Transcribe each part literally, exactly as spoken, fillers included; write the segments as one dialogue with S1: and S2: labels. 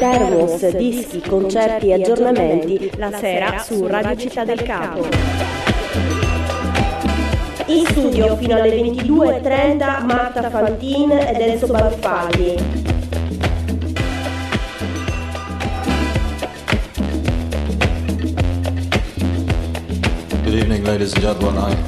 S1: Termos, dischi, concerti e aggiornamenti la sera su Radio Città del Capo. In studio fino alle ventidue e trenta Marta Fantin ed Enzo Baruffaldi.
S2: Good evening, ladies and gentlemen. I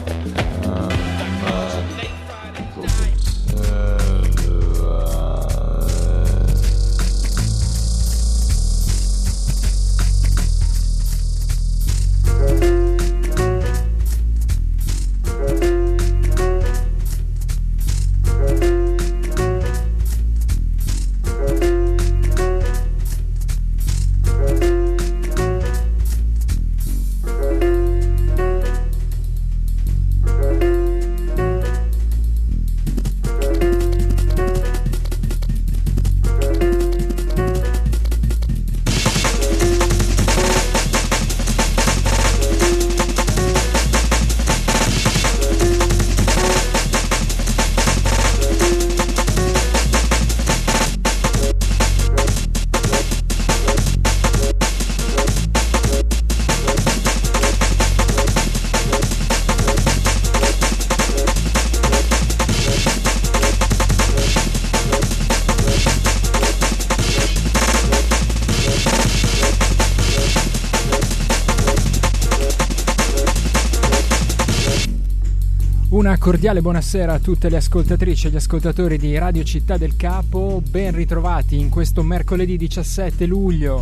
S3: Una cordiale buonasera a tutte le ascoltatrici e gli ascoltatori di Radio Città del Capo, ben ritrovati in questo mercoledì diciassette luglio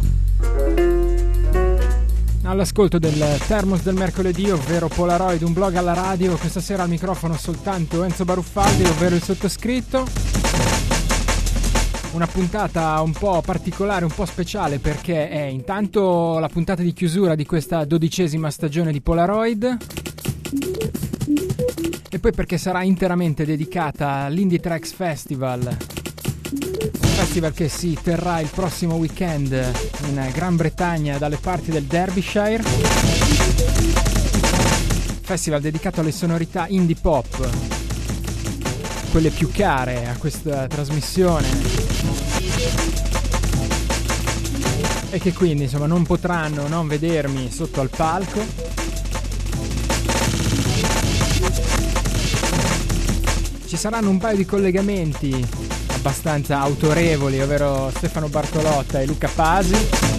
S3: all'ascolto del Termos del mercoledì, ovvero Polaroid, un blog alla radio. Questa sera al microfono soltanto Enzo Baruffaldi, ovvero il sottoscritto. Una puntata un po' particolare, un po' speciale, perché è intanto la puntata di chiusura di questa dodicesima stagione di Polaroid, e poi perché sarà interamente dedicata all'Indie Tracks Festival, un festival che si terrà il prossimo weekend in Gran Bretagna dalle parti del Derbyshire, festival dedicato alle sonorità indie pop, quelle più care a questa trasmissione, e che quindi insomma non potranno non vedermi sotto al palco. Ci saranno un paio di collegamenti abbastanza autorevoli, ovvero Stefano Bartolotta e Luca Pasi,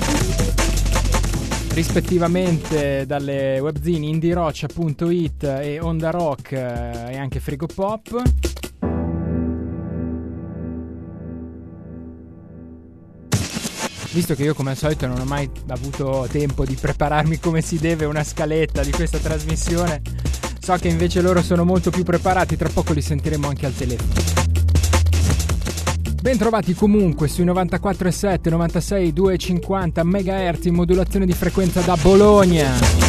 S3: rispettivamente dalle webzine indieroccia punto it e Onda Rock e anche Frigopop. Visto che io come al solito non ho mai avuto tempo di prepararmi come si deve una scaletta di questa trasmissione, so che invece loro sono molto più preparati, tra poco li sentiremo anche al telefono. Ben trovati comunque sui novantaquattro virgola sette, novantasei, duecentocinquanta megahertz in modulazione di frequenza da Bologna,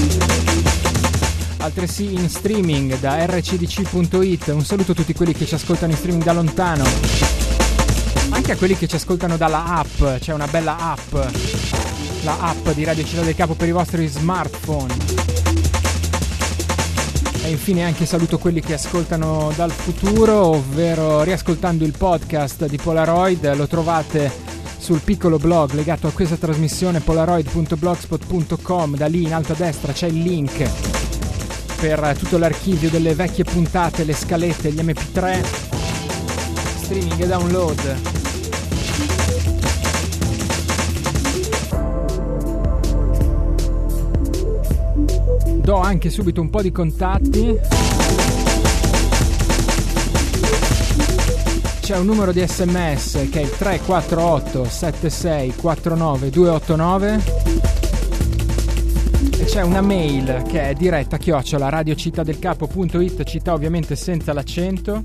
S3: altresì in streaming da erre ci di ci punto it. Un saluto a tutti quelli che ci ascoltano in streaming da lontano, anche a quelli che ci ascoltano dalla app. C'è una bella app, la app di Radio Città del Capo per i vostri smartphone. E infine anche saluto quelli che ascoltano dal futuro, ovvero riascoltando il podcast di Polaroid. Lo trovate sul piccolo blog legato a questa trasmissione, polaroid punto blogspot punto com. Da lì in alto a destra c'è il link per tutto l'archivio delle vecchie puntate, le scalette, gli emme pi tre, streaming e download. Do anche subito un po' di contatti. C'è un numero di sms che è il tre quattro otto sette sei quattro nove due otto nove e c'è una mail che è diretta chiocciola radiocittadelcapo punto it, città ovviamente senza l'accento.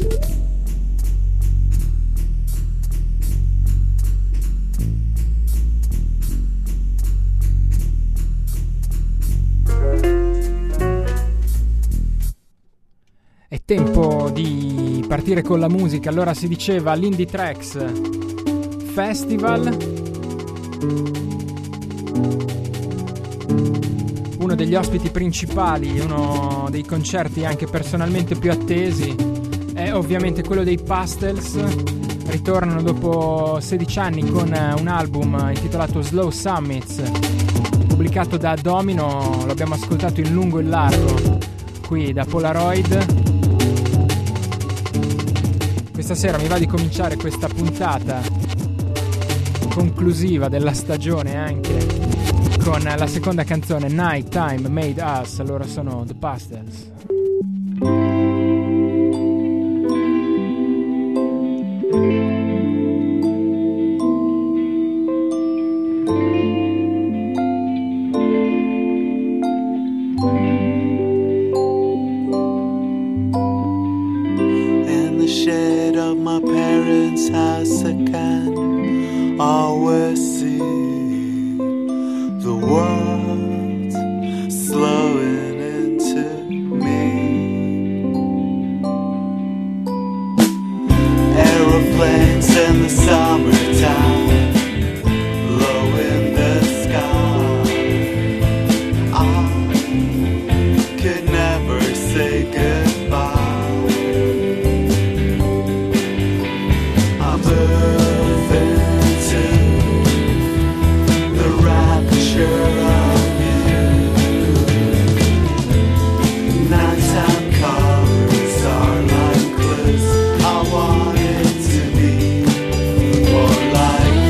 S3: È tempo di partire con la musica. Allora si diceva l'Indie Tracks Festival, uno degli ospiti principali, uno dei concerti anche personalmente più attesi è ovviamente quello dei Pastels, ritornano dopo sedici anni con un album intitolato Slow Summits, pubblicato da Domino. L'abbiamo ascoltato in lungo e in largo qui da Polaroid. Questa sera mi va di cominciare questa puntata conclusiva della stagione anche con la seconda canzone, Night Time Made Us. Loro sono The Pastels.
S4: In the shade of my parents' house I can always see the world slowing into me. Aeroplanes in the summertime, low in the sky. I could never say goodbye. I'm moving to the rapture of you. Nighttime colors are like clues. I want it to be more like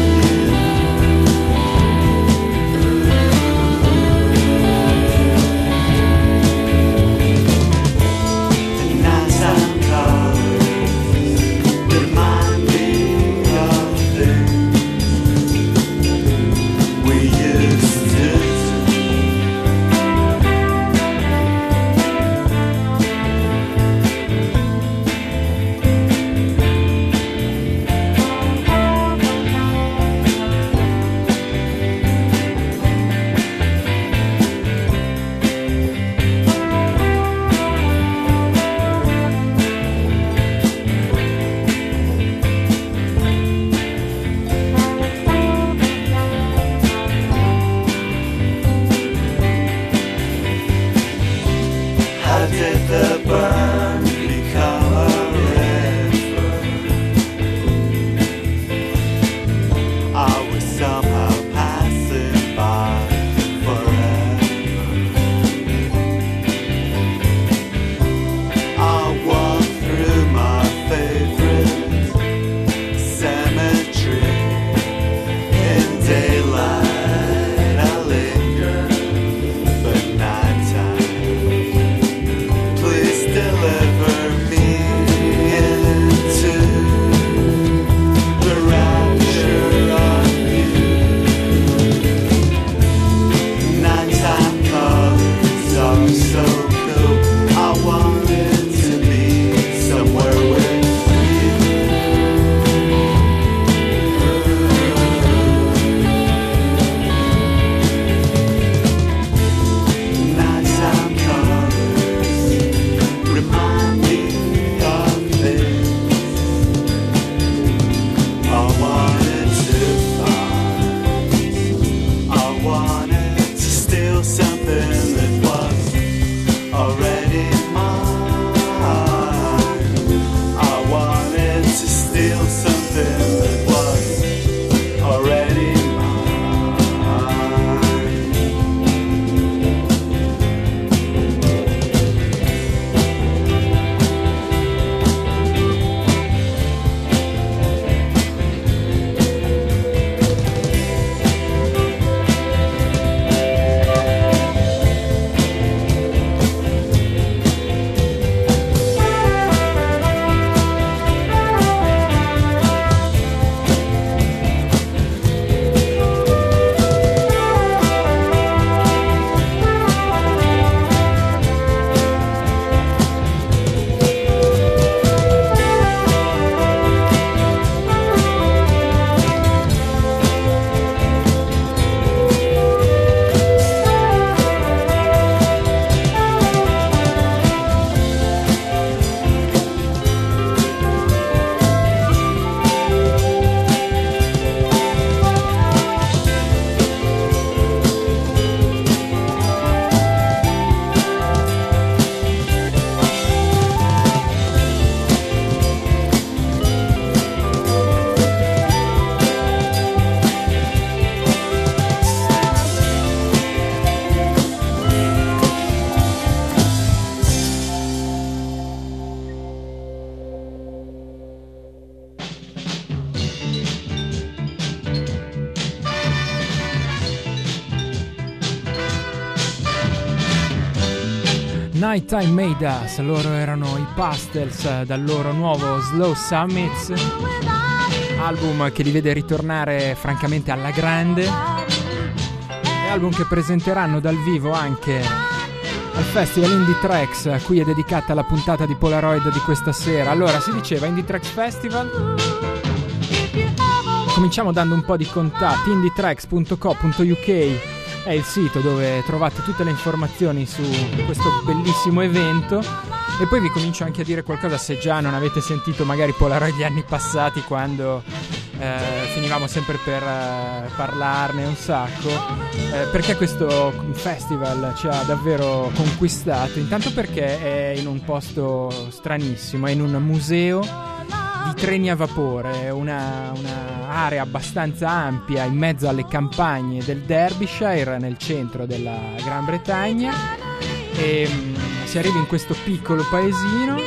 S3: Nighttime Made Us, loro erano i Pastels dal loro nuovo Slow Summits, album che li vede ritornare francamente alla grande, e album che presenteranno dal vivo anche al Festival Indie Tracks, a cui è dedicata la puntata di Polaroid di questa sera. Allora, si diceva Indie Tracks Festival. Cominciamo dando un po' di contatti. indie tracks punto co punto u k è il sito dove trovate tutte le informazioni su questo bellissimo evento, e poi vi comincio anche a dire qualcosa se già non avete sentito magari Polaroid gli anni passati, quando eh, finivamo sempre per eh, parlarne un sacco, eh, perché questo festival ci ha davvero conquistato. Intanto perché è in un posto stranissimo, è in un museo di treni a vapore, una, una area abbastanza ampia in mezzo alle campagne del Derbyshire, nel centro della Gran Bretagna, e um, si arriva in questo piccolo paesino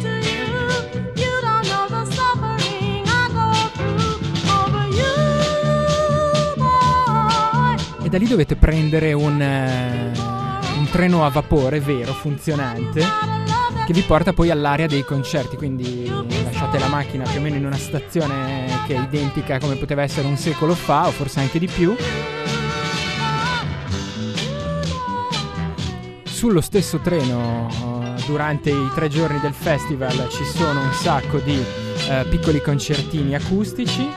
S3: e da lì dovete prendere un, uh, un treno a vapore vero, funzionante, che vi porta poi all'area dei concerti. Quindi lasciate la macchina più o meno in una stazione che è identica come poteva essere un secolo fa, o forse anche di più. Sullo stesso treno, durante i tre giorni del festival, ci sono un sacco di eh, piccoli concertini acustici.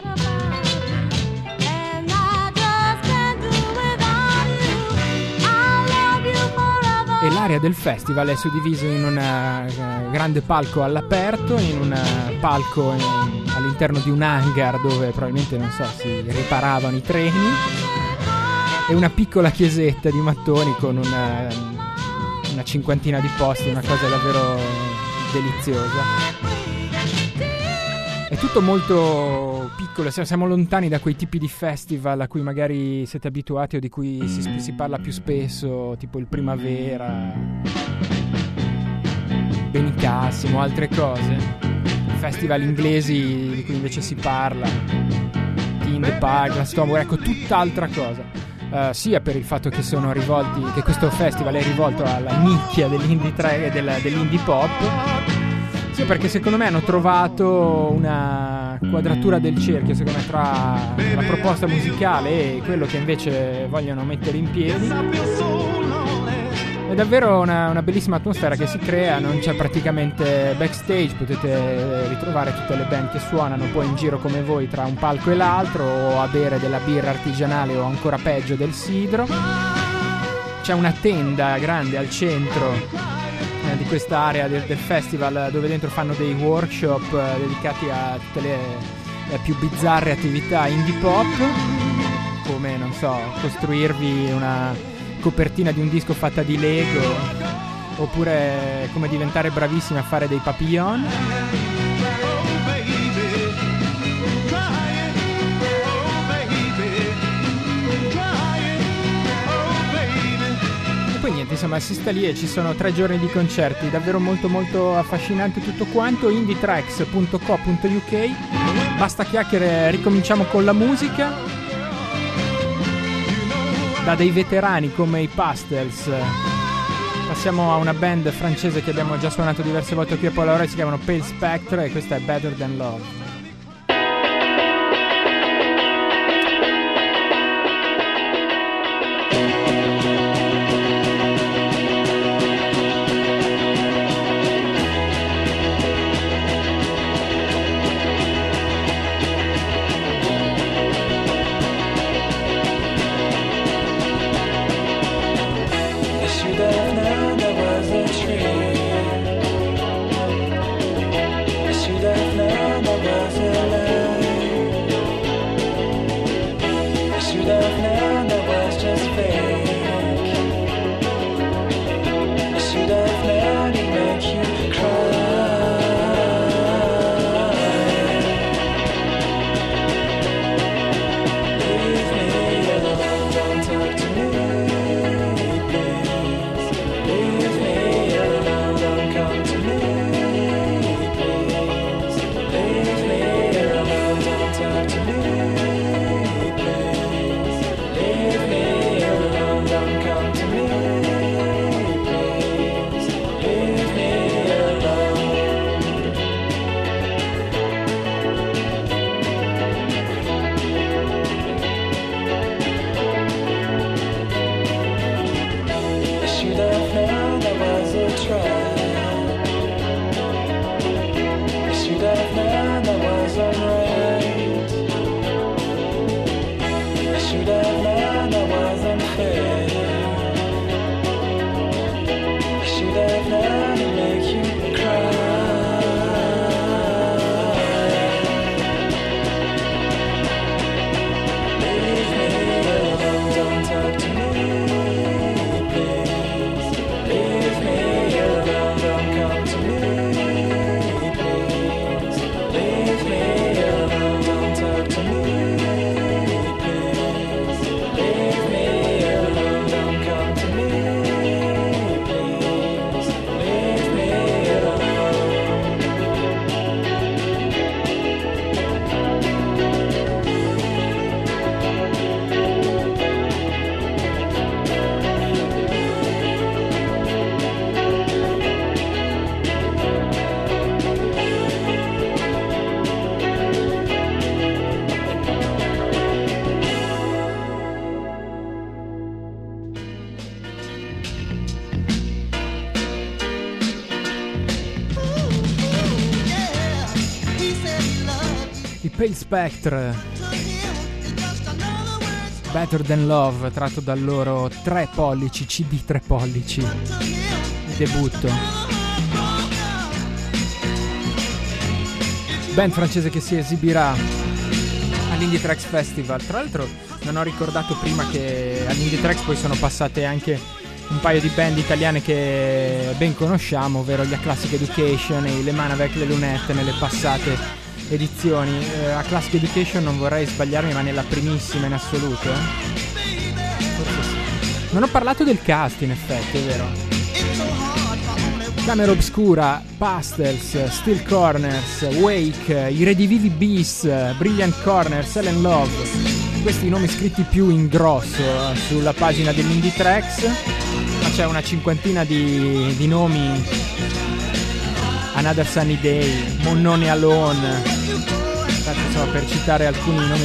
S3: E l'area del festival è suddivisa in un uh, grande palco all'aperto, in un uh, palco in, all'interno di un hangar dove probabilmente, non so, si riparavano i treni, e una piccola chiesetta di mattoni con una, una cinquantina di posti, una cosa davvero deliziosa. È tutto molto piccolo, siamo lontani da quei tipi di festival a cui magari siete abituati o di cui si, si parla più spesso, tipo il Primavera, Benicassim, altre cose. Festival inglesi di cui invece si parla, In the Park, la Stonewall, ecco, tutt'altra cosa. Uh, sia per il fatto che sono rivolti, che questo festival è rivolto alla nicchia dell'indie track, del, dell'indie pop, sia perché secondo me hanno trovato una quadratura del cerchio, secondo me, tra la proposta musicale e quello che invece vogliono mettere in piedi. È davvero una, una bellissima atmosfera che si crea, non c'è praticamente backstage, potete ritrovare tutte le band che suonano poi in giro come voi tra un palco e l'altro, o a bere della birra artigianale o ancora peggio del sidro. C'è una tenda grande al centro di questa area del, del festival, dove dentro fanno dei workshop eh, dedicati a tutte le, le più bizzarre attività indie pop, come, non so, costruirvi una copertina di un disco fatta di Lego, oppure come diventare bravissimi a fare dei papillon. Niente, insomma, si sta lì e ci sono tre giorni di concerti, davvero molto molto affascinante tutto quanto. indie tracks punto co punto u k. Basta chiacchiere, ricominciamo con la musica. Da dei veterani come i Pastels passiamo a una band francese che abbiamo già suonato diverse volte qui a Polaroid, si chiamano Pale Spectre, e questa è Better Than Love.
S5: Should have known there was
S3: I Pale Spectre, Better Than Love, tratto dal loro tre pollici, C D tre pollici, il debutto. Band francese che si esibirà all'Indie Tracks Festival. Tra l'altro non ho ricordato prima che all'Indie Tracks poi sono passate anche un paio di band italiane che ben conosciamo, ovvero gli A Classic Education e i Le Man avec les lunettes nelle passate edizioni. eh, A Classic Education non vorrei sbagliarmi, ma nella primissima in assoluto, eh? Forse sì. Non ho parlato del cast, in effetti, è vero. Camera Obscura, Pastels, Steel Corners, Wake, I Redivivi Beast, Brilliant Corners, Ellen Love. Questi i nomi scritti più in grosso eh, sulla pagina dell'Indie Tracks, ma c'è una cinquantina di, di nomi. Another Sunny Day, Monnone Alone, infatti, insomma, per citare alcuni nomi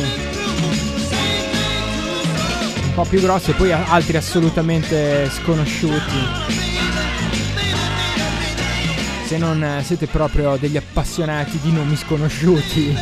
S3: un po' più grossi, e poi altri assolutamente sconosciuti. Se non siete proprio degli appassionati di nomi sconosciuti,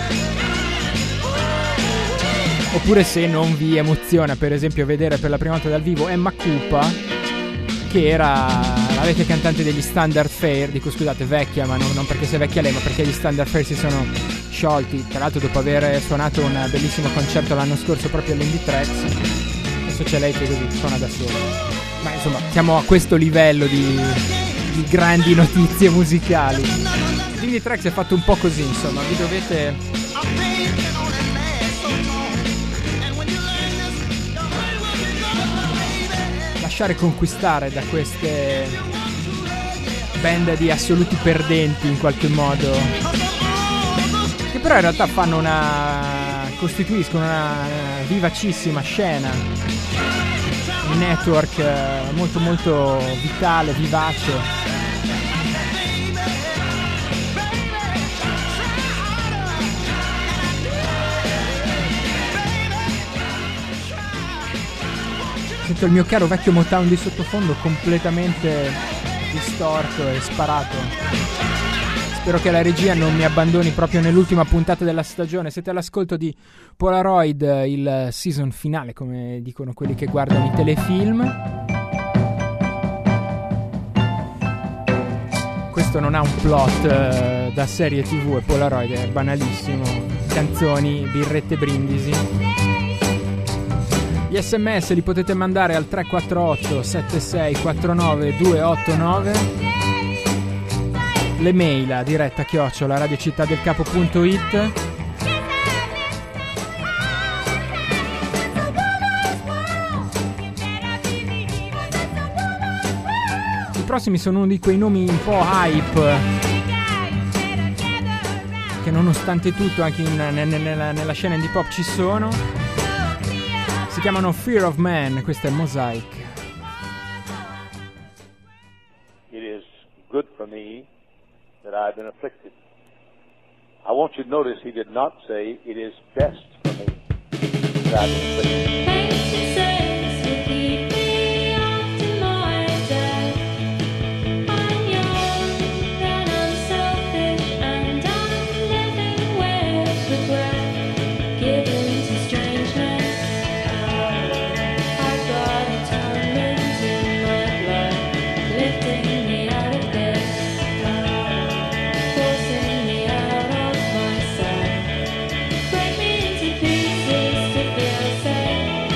S3: oppure se non vi emoziona per esempio vedere per la prima volta dal vivo Emma Cupa, che era la vecchia cantante degli Standard Fair, dico scusate vecchia, ma non, non perché sia vecchia lei, ma perché gli Standard Fair si sono sciolti, tra l'altro dopo aver suonato un bellissimo concerto l'anno scorso proprio all'Indie Tracks. Adesso c'è lei che così suona da sola, ma insomma siamo a questo livello di, di grandi notizie musicali. L'Indie Tracks è fatto un po' così, insomma, vi dovete lasciare conquistare da queste band di assoluti perdenti in qualche modo, che però in realtà fanno una costituiscono una vivacissima scena, un network molto molto vitale, vivace. Sento il mio caro vecchio Motown di sottofondo completamente distorto e sparato. Spero che la regia non mi abbandoni proprio nell'ultima puntata della stagione. Siete all'ascolto di Polaroid, il season finale, come dicono quelli che guardano i telefilm. Questo non ha un plot eh, da serie tv, e Polaroid è banalissimo. Canzoni, birrette, brindisi. Gli sms li potete mandare al tre quattro otto sette sei quattro nove due otto nove. Le mail a diretta chiocciola radiocittadelcapo.it. I prossimi sono uno di quei nomi un po' hype che nonostante tutto anche in, nella, nella scena indie pop ci sono. Si chiamano Fear of Man, questa è Mosaic.
S5: It is good for me that I've been afflicted. I want you to notice he did not say it is best for me that I've been afflicted.
S6: Break me into pieces to feel safe.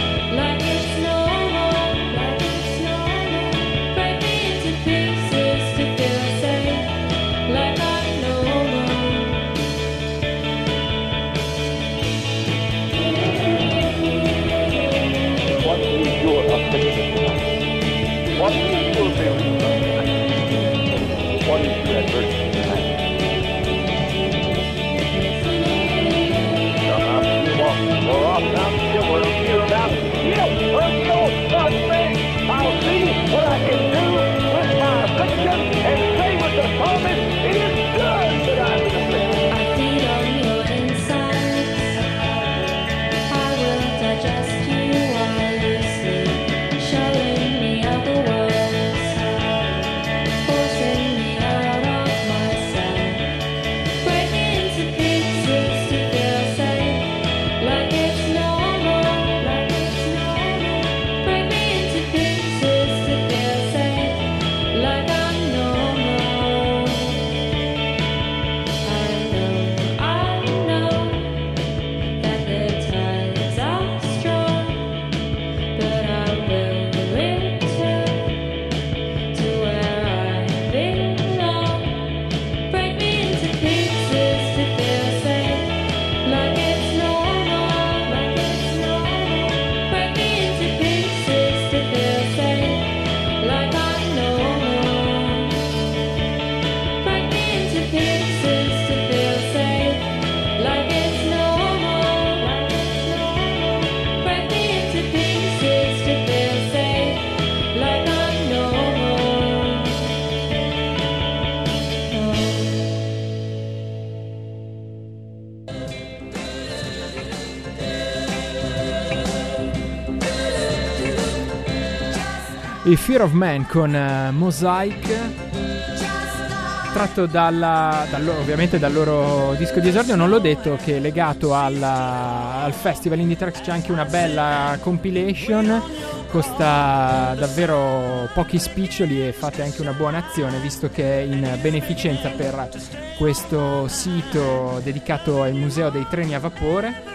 S3: i Fear of Man con uh, Mosaic, tratto dalla, dal loro, ovviamente dal loro disco di esordio. Non l'ho detto che legato alla, al festival Indie Tracks c'è anche una bella compilation, costa davvero pochi spiccioli e fate anche una buona azione, visto che è in beneficenza per questo sito dedicato al museo dei treni a vapore.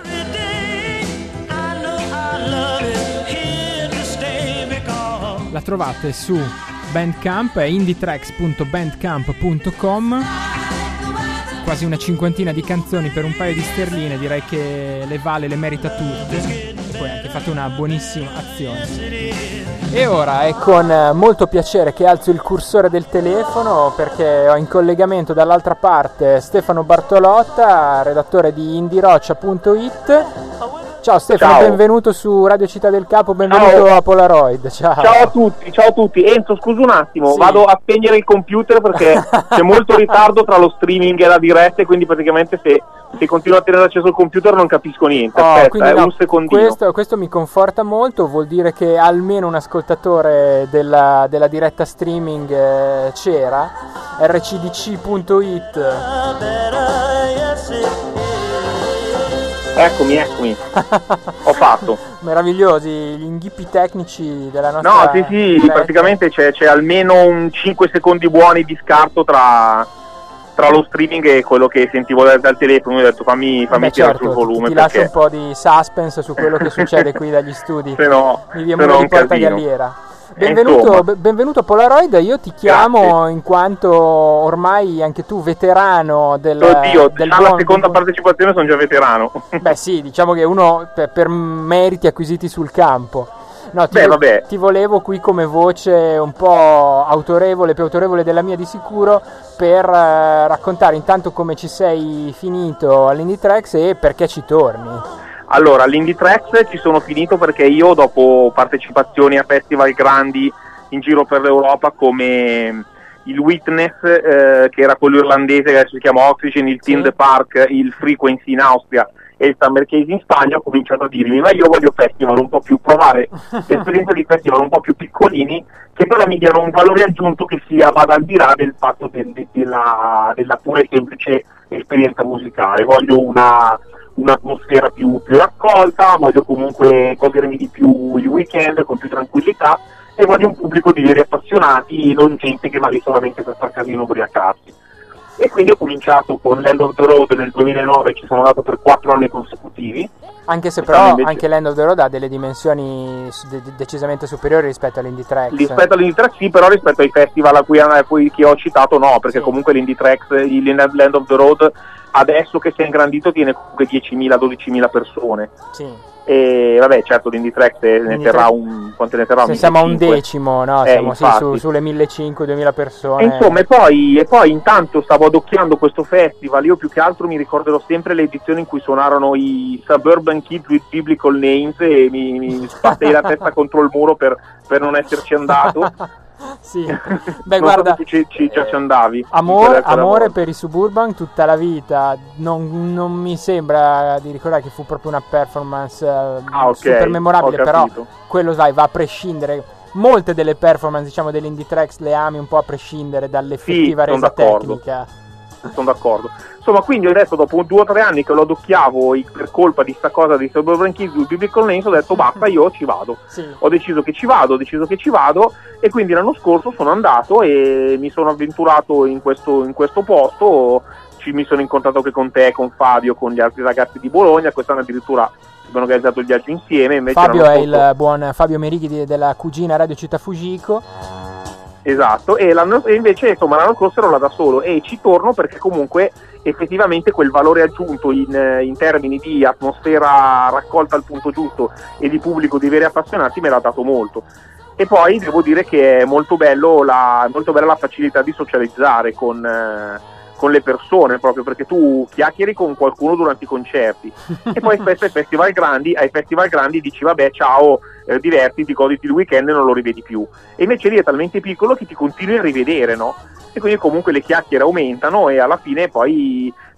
S3: La trovate su Bandcamp, è indietracks punto bandcamp punto com. Quasi una cinquantina di canzoni per un paio di sterline, direi che le vale, le merita tutte. E poi anche fate una buonissima azione. E ora è con molto piacere che alzo il cursore del telefono, perché ho in collegamento dall'altra parte Stefano Bartolotta, redattore di indieroccia punto it. Ciao Stefano, ciao. Benvenuto su Radio Città del Capo, benvenuto ciao. A Polaroid. Ciao.
S6: Ciao a tutti, ciao a tutti. Enzo, scusa un attimo, sì. Vado a spegnere il computer perché c'è molto ritardo tra lo streaming e la diretta, e quindi praticamente se, se continuo a tenere acceso il computer non capisco niente.
S3: Oh,
S6: Aspetta, eh,
S3: no,
S6: un secondino.
S3: Questo, questo mi conforta molto, vuol dire che almeno un ascoltatore della, della diretta streaming eh, c'era. R C D C punto it.
S6: Eccomi, eccomi. Ho fatto.
S3: Meravigliosi gli inghippi tecnici della nostra.
S6: No, sì, sì, diretta. Praticamente c'è, c'è almeno un cinque secondi buoni di scarto tra, tra lo streaming e quello che sentivo dal, dal telefono. Ho detto fammi, fammi
S3: Beh,
S6: tirare
S3: certo,
S6: sul volume.
S3: Ti, ti
S6: perché...
S3: lascio un po' di suspense su quello che succede qui dagli studi.
S6: Se no,
S3: mi viene
S6: se no
S3: di
S6: un
S3: Porta
S6: casino.
S3: Galliera. Benvenuto, b- benvenuto a Polaroid, io ti chiamo Grazie. In quanto ormai anche tu veterano del,
S6: Oddio,
S3: del
S6: alla
S3: buon,
S6: seconda partecipazione sono già veterano.
S3: Beh sì, diciamo che uno per, per meriti acquisiti sul campo. No, ti,
S6: Beh,
S3: vo-
S6: vabbè.
S3: ti volevo qui come voce un po' autorevole, più autorevole della mia di sicuro, per eh, raccontare intanto come ci sei finito all'Indie Tracks e perché ci torni.
S6: Allora, all'Indie Tracks ci sono finito perché io, dopo partecipazioni a festival grandi in giro per l'Europa come il Witness, eh, che era quello irlandese che adesso si chiama Oxygen, il Team
S3: sì.
S6: the Park, il Frequency in Austria e il Summer Case in Spagna, ho cominciato a dirmi ma io voglio festival un po' più, provare l'esperienza di festival un po' più piccolini, che però mi diano un valore aggiunto che sia vada al di là del fatto de- de- della, della pura e semplice esperienza musicale. Voglio una un'atmosfera più, più raccolta, voglio comunque godermi di più il weekend con più tranquillità e voglio un pubblico di veri appassionati, non gente che va lì solamente per far casino ubriacarsi. E quindi ho cominciato con Land of the Road nel duemilanove, ci sono andato per quattro anni consecutivi.
S3: Anche se però invece... anche Land of the Road ha delle dimensioni de- decisamente superiori rispetto all'Indie Tracks.
S6: Rispetto all'Indie Tracks sì, però rispetto ai festival a cui, a cui che ho citato no, perché
S3: sì.
S6: Comunque l'Indie Tracks, il Land of the Road adesso che si è ingrandito tiene comunque diecimila dodicimila persone.
S3: Sì.
S6: E vabbè, certo l'Indie Tracks ne terrà un quanto ne terrà?
S3: Se siamo a un decimo, no?
S6: Eh,
S3: siamo sì, su, sulle millecinquecento duemila persone.
S6: E insomma, e poi, e poi intanto stavo adocchiando questo festival. Io più che altro mi ricorderò sempre le edizioni in cui suonarono i Suburban Kids with Biblical Names e mi, mi sbattei la testa contro il muro per, per non esserci andato.
S3: Sì, beh
S6: non
S3: guarda,
S6: so se ci, ci, già ci andavi.
S3: Amore, amore per i Suburban tutta la vita. Non, non mi sembra di ricordare che fu proprio una performance uh,
S6: ah, okay.
S3: super memorabile, però quello sai, va a prescindere. Molte delle performance, diciamo, dell'Indie Tracks le ami un po' a prescindere dall'effettiva
S6: sì,
S3: resa
S6: d'accordo.
S3: tecnica.
S6: Sono d'accordo. Insomma, quindi adesso dopo due o tre anni che lo adocchiavo per colpa di sta cosa di Suburban Kids with Biblical Names, ho detto basta, io ci vado.
S3: Sì.
S6: Ho deciso che ci vado, ho deciso che ci vado e quindi l'anno scorso sono andato e mi sono avventurato in questo, in questo posto. Ci, mi sono incontrato anche con te, con Fabio, con gli altri ragazzi di Bologna. Quest'anno addirittura abbiamo organizzato il viaggio insieme. Invece
S3: Fabio è
S6: scorso...
S3: il buon Fabio Merighi di, della cugina Radio Città Fugico.
S6: Esatto, e, l'anno, e invece insomma l'anno scorso ero là da solo e ci torno perché comunque effettivamente quel valore aggiunto in, in termini di atmosfera raccolta al punto giusto e di pubblico di veri appassionati me l'ha dato molto. E poi devo dire che è molto bello la, molto bella la facilità di socializzare con, eh, con le persone, proprio perché tu chiacchieri con qualcuno durante i concerti e poi spesso ai festival grandi, ai festival grandi dici vabbè ciao, eh, divertiti, goditi il weekend e non lo rivedi più, e invece lì è talmente piccolo che ti continui a rivedere, no? E quindi comunque le chiacchiere aumentano e alla fine poi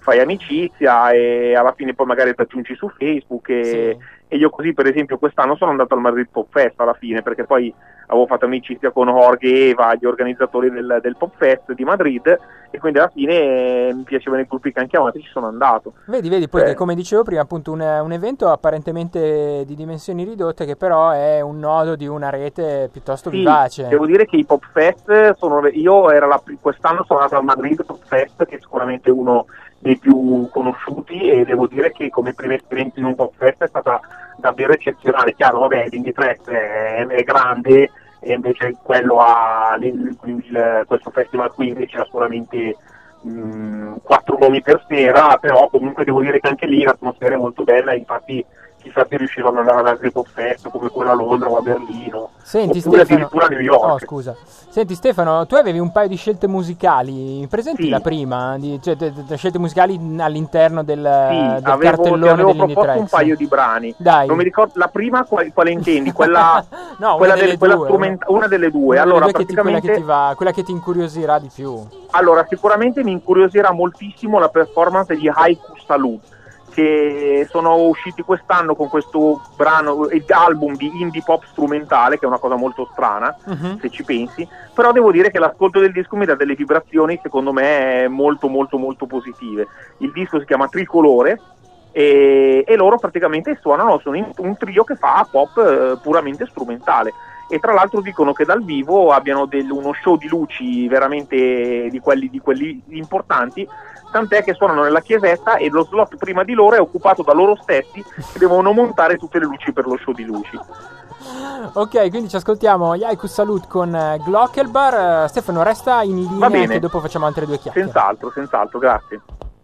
S6: fai amicizia e alla fine poi magari ti aggiungi su Facebook e,
S3: Sì.
S6: e io così per esempio quest'anno sono andato al Madrid Pop Fest alla fine, perché poi avevo fatto amicizia con Jorge e Eva, gli organizzatori del, del Pop Fest di Madrid, e quindi alla fine eh, mi piacevano i gruppi che anche a ci sono andato.
S3: Vedi, vedi, poi
S6: Eh.
S3: che, come dicevo prima, appunto un, un evento apparentemente di dimensioni ridotte che però è un nodo di una rete piuttosto
S6: Sì,
S3: vivace.
S6: devo dire che i Pop Fest sono, io era la, quest'anno sono andato al Madrid Pop Fest, che è sicuramente uno dei più conosciuti, e devo dire che come prima esperienza in un Pop Fest è stata davvero eccezionale. Chiaro, vabbè, l'Indie-Fest è, è grande, e invece quello ha il, il, questo festival qui invece ha solamente mh, quattro nomi per sera, però comunque devo dire che anche lì l'atmosfera è molto bella, infatti chissà se riuscivano ad andare ad altri Pop Fest come quello a Londra o a Berlino,
S3: Senti,
S6: oppure
S3: Stefano,
S6: addirittura a New York.
S3: oh, scusa. Senti Stefano, tu avevi un paio di scelte musicali, presenti
S6: Sì.
S3: la prima, di, cioè de, de, scelte musicali all'interno del,
S6: Sì,
S3: del
S6: avevo, ti
S3: cartellone
S6: avevo
S3: dell'Indie
S6: proposto un
S3: Tracks.
S6: paio di brani.
S3: Dai.
S6: Non mi ricordo la prima quale, quale intendi? Quella,
S3: No,
S6: quella
S3: una delle
S6: del- quella
S3: due,
S6: strumenta- una delle due.
S3: Una delle
S6: Allora,
S3: due che ti- quella
S6: praticamente
S3: che ti va, quella che ti incuriosirà di più.
S6: allora, sicuramente mi incuriosirà moltissimo la performance di Haiku Salute, che sono usciti quest'anno con questo brano, eh, album di indie pop strumentale, che è una cosa molto strana,
S3: Mhm.
S6: se ci pensi, però devo dire che l'ascolto del disco mi dà delle vibrazioni, secondo me, molto molto molto positive. Il disco si chiama Tricolore, e, e loro praticamente suonano, sono in- un trio che fa pop eh, puramente strumentale, e tra l'altro dicono che dal vivo abbiano del- uno show di luci veramente di quelli, di quelli importanti, tant'è che suonano nella chiesetta e lo slot prima di loro è occupato da loro stessi, che devono montare tutte le luci per lo show di luci.
S3: Ok, quindi ci ascoltiamo Haiku Salute con eh, Glockelbar. Eh, Stefano, resta in linea
S6: Va bene.
S3: che dopo facciamo altre due chiacchiere.
S6: Senz'altro, senz'altro, grazie.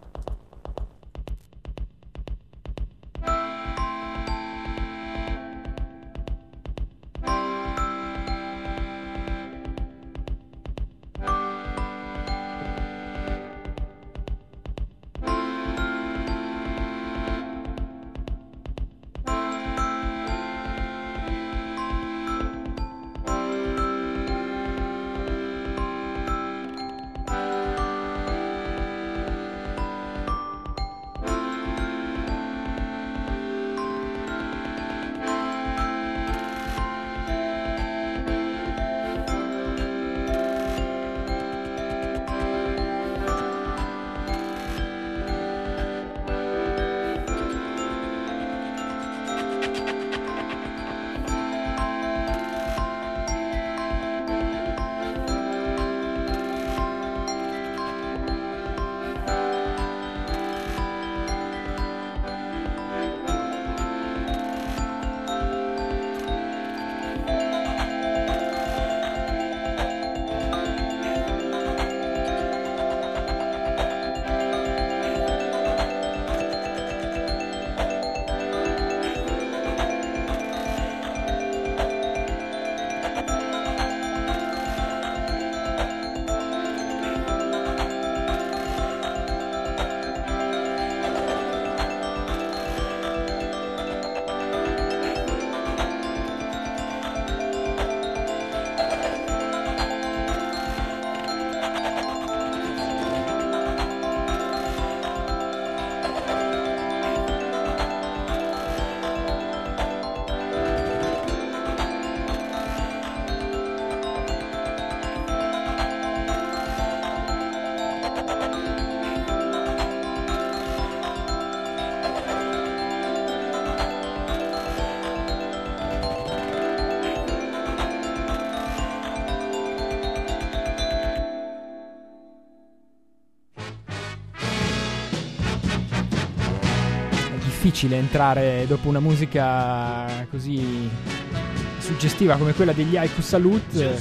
S3: Difficile entrare dopo una musica così suggestiva come quella degli Haiku Salute.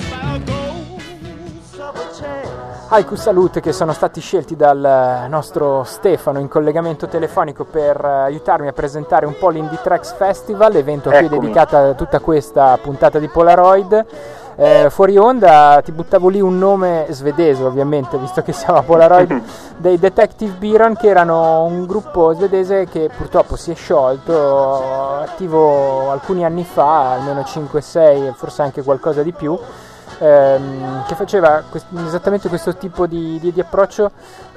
S3: Haiku Salute che sono stati scelti dal nostro Stefano in collegamento telefonico per aiutarmi a presentare un po' l'Indie Tracks Festival, evento a cui è
S6: Eccomi.
S3: dedicata tutta questa puntata di Polaroid. Eh, fuori onda ti buttavo lì un nome svedese, ovviamente, visto che siamo a Polaroid, dei Detective Byron, che erano un gruppo svedese che purtroppo si è sciolto, attivo alcuni anni fa, almeno cinque sei, forse anche qualcosa di più, ehm, che faceva quest- esattamente questo tipo di, di, di approccio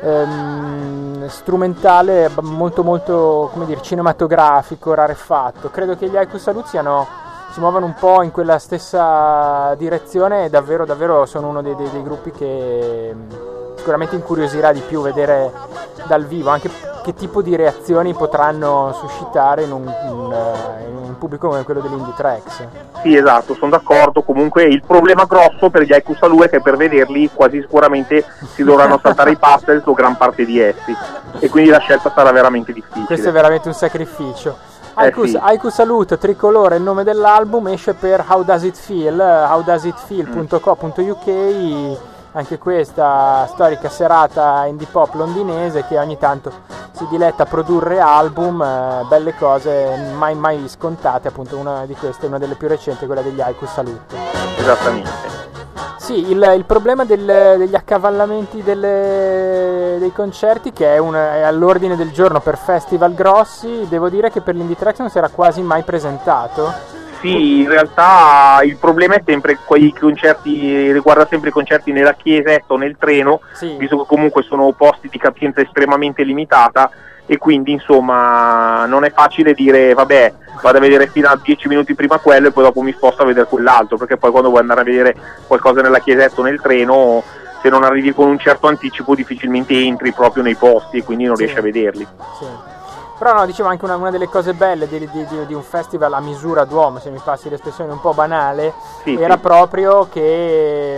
S3: ehm, strumentale molto molto, come dire, cinematografico, rarefatto. Credo che gli Haiku Salute siano, si muovono un po' in quella stessa direzione e davvero davvero sono uno dei, dei, dei gruppi che sicuramente incuriosirà di più vedere dal vivo, anche che tipo di reazioni potranno suscitare in un, in, in un pubblico come quello dell'Indie Tracks.
S6: Sì, esatto, sono d'accordo. Comunque il problema grosso per gli Haiku Salute è che per vederli quasi sicuramente si dovranno saltare i Pastels o gran parte di essi, e quindi la scelta sarà veramente difficile.
S3: Questo è veramente un sacrificio. Haiku,
S6: Eh sì.
S3: Haiku Salute, Tricolore, il nome dell'album, esce per How Does It Feel, how does it feel punto co punto u k. Anche questa storica serata indie pop londinese che ogni tanto si diletta a produrre album, eh, belle cose mai mai scontate. Appunto una di queste, una delle più recenti, quella degli Haiku Salute.
S6: Esattamente.
S3: Sì, il, il problema del, degli accavallamenti delle, dei concerti, che è, un, è all'ordine del giorno per festival grossi, devo dire che per l'Indie Tracks non si era quasi mai presentato.
S6: Sì, in realtà il problema è sempre quei concerti, riguarda sempre i concerti nella chiesetta o nel treno,
S3: Sì.
S6: visto che comunque sono posti di capienza estremamente limitata, e quindi insomma non è facile dire vabbè, vado a vedere fino a dieci minuti prima quello e poi dopo mi sposto a vedere quell'altro, perché poi quando vuoi andare a vedere qualcosa nella chiesetta o nel treno, se non arrivi con un certo anticipo difficilmente entri proprio nei posti e quindi non
S3: Sì.
S6: riesci a vederli.
S3: Sì. Però no, dicevo, anche una, una delle cose belle di, di, di, di un festival a misura d'uomo, se mi passi l'espressione un po' banale,
S6: Sì,
S3: era
S6: sì.
S3: proprio che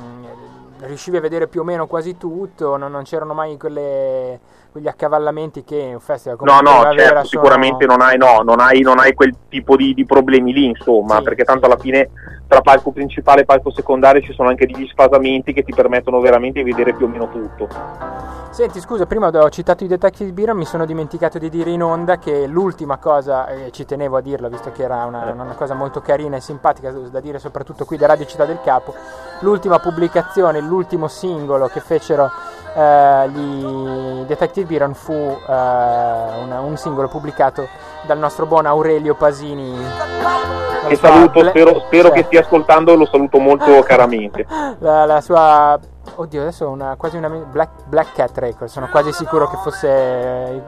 S3: mh, riuscivi a vedere più o meno quasi tutto, non, non c'erano mai quelle, quegli accavallamenti che un festival come
S6: No, no,
S3: Primavera
S6: certo,
S3: sono-
S6: sicuramente non hai, no, non hai, non hai quel tipo di, di problemi lì, insomma,
S3: Sì,
S6: perché tanto
S3: sì.
S6: alla fine tra palco principale e palco secondario ci sono anche degli sfasamenti che ti permettono veramente di vedere più o meno tutto.
S3: Senti, scusa, prima ho citato i Detective Bureau, mi sono dimenticato di dire in onda che l'ultima cosa, e ci tenevo a dirlo visto che era una, una cosa molto carina e simpatica da dire soprattutto qui da Radio Città del Capo, l'ultima pubblicazione, l'ultimo singolo che fecero eh, gli Detective Bureau fu eh, una- un singolo pubblicato dal nostro buon Aurelio Pasini.
S6: Che saluto,
S3: Bla-
S6: spero, spero
S3: cioè,
S6: che stia ascoltando, lo saluto molto caramente.
S3: la, la sua, oddio, adesso è una, quasi una Black, Black Cat Records, sono quasi sicuro che fosse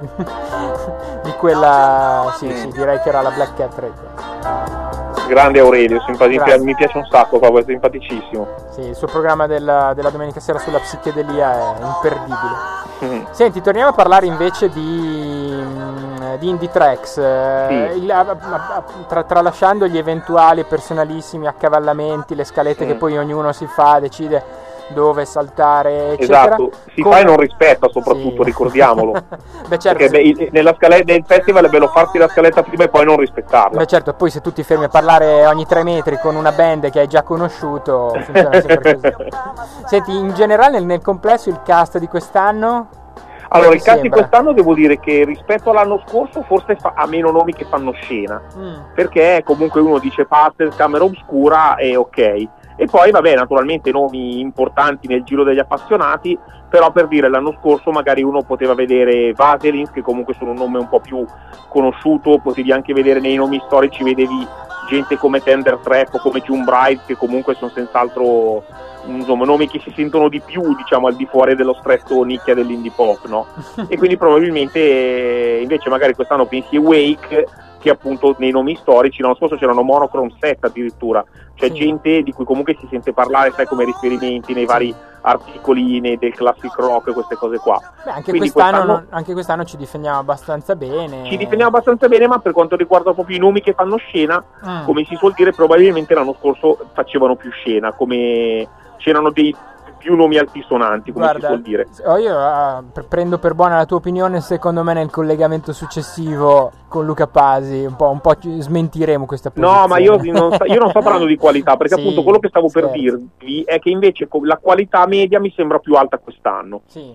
S3: di quella, sì, sì, direi che era la Black Cat Records.
S6: Grande Aurelio, simpati-
S3: Grazie.
S6: mi piace un sacco, proprio, è simpaticissimo.
S3: Sì, il suo programma della, della domenica sera sulla psichedelia è imperdibile.
S6: Mm.
S3: Senti, torniamo a parlare invece di, mm, di Indie Tracks, eh,
S6: Sì.
S3: il- a- a- a- tra- tralasciando gli eventuali personalissimi accavallamenti, le scalette
S6: Mm.
S3: che poi ognuno si fa, decide dove saltare, eccetera.
S6: Esatto, si
S3: Come-
S6: fa e non rispetta soprattutto,
S3: Sì.
S6: ricordiamolo.
S3: Beh, certo,
S6: Perché
S3: se-
S6: beh, il- nella scale- nel festival è bello farsi la scaletta prima e poi non rispettarla.
S3: beh, certo, poi se tu ti fermi a parlare ogni tre metri con una band che hai già conosciuto, funziona sempre così. Senti, in generale nel, nel complesso il cast di quest'anno?
S6: Allora,
S3: come
S6: il
S3: ti
S6: cast di
S3: sembra?
S6: quest'anno devo dire che rispetto all'anno scorso forse fa- ha meno nomi che fanno scena,
S3: Mm.
S6: perché comunque uno dice Pastel, Camera Obscura e ok. E poi vabbè, naturalmente nomi importanti nel giro degli appassionati, però per dire l'anno scorso magari uno poteva vedere Vaselins, che comunque sono un nome un po' più conosciuto, potevi anche vedere nei nomi storici, vedevi gente come Tender Trap o come June Bright, che comunque sono senz'altro insomma nomi che si sentono di più, diciamo, al di fuori dello stretto nicchia dell'indie pop, no? E quindi probabilmente eh, invece magari quest'anno pensi a Wake, che appunto nei nomi storici, l'anno scorso c'erano Monochrome set addirittura, cioè
S3: Sì.
S6: gente di cui comunque si sente parlare, sai, come riferimenti nei vari articoli nei- del classic rock, queste cose qua.
S3: Beh, anche
S6: Quindi
S3: quest'anno,
S6: quest'anno-
S3: non- anche quest'anno ci difendiamo abbastanza bene.
S6: Ci difendiamo abbastanza bene, ma per quanto riguarda proprio i nomi che fanno scena,
S3: Mm.
S6: come si suol dire, probabilmente l'anno scorso facevano più scena, come c'erano dei più nomi altisonanti, come
S3: Guarda,
S6: si suol dire.
S3: oh, io ah, pre- prendo per buona la tua opinione, secondo me nel collegamento successivo con Luca Pasi un po', un po' ci smentiremo questa posizione.
S6: No, ma io non, sta- io non sto parlando di qualità, perché
S3: Sì,
S6: appunto quello che stavo per
S3: certo.
S6: dirvi è che invece co- la qualità media mi sembra più alta quest'anno.
S3: Sì.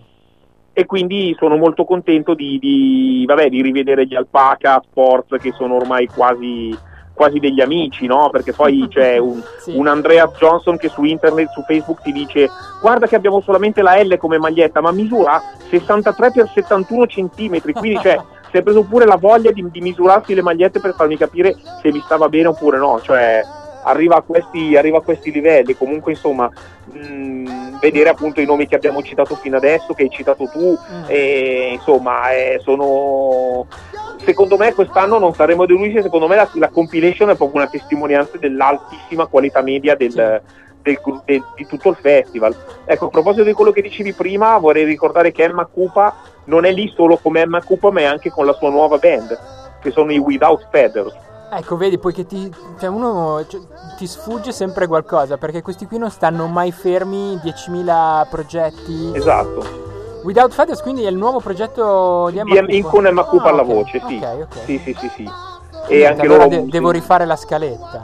S6: E quindi sono molto contento di, di, vabbè, di rivedere gli Alpaca Sports, che sono ormai quasi, quasi degli amici, no? Perché poi c'è un,
S3: Sì.
S6: un Andrea Johnson che su internet, su Facebook ti dice guarda che abbiamo solamente la L come maglietta, ma misura sessantatré per settantuno centimetri, quindi cioè si è preso pure la voglia di, di misurarsi le magliette per farmi capire se mi stava bene oppure no, cioè arriva a questi, arriva a questi livelli. Comunque insomma mh, vedere appunto i nomi che abbiamo citato fino adesso, che hai citato tu, mm. e, insomma eh, sono, secondo me quest'anno non saremo delusi. Secondo me la, la compilation è proprio una testimonianza dell'altissima qualità media del, del, del, di tutto il festival. Ecco, a proposito di quello che dicevi prima, vorrei ricordare che Emma Koopa non è lì solo come Emma Koopa, ma è anche con la sua nuova band, che sono i Without Feathers.
S3: Ecco, vedi, poi che ti, cioè uno cioè, ti sfugge sempre qualcosa, perché questi qui non stanno mai fermi, diecimila progetti.
S6: Esatto.
S3: Without Feathers quindi è il nuovo progetto di Emma Koopa?
S6: Con Emma Koopa
S3: ah,
S6: alla
S3: okay.
S6: voce, sì.
S3: Okay, okay.
S6: Sì, sì, sì, sì.
S3: E
S6: e anche
S3: allora
S6: loro,
S3: de- devo rifare la scaletta.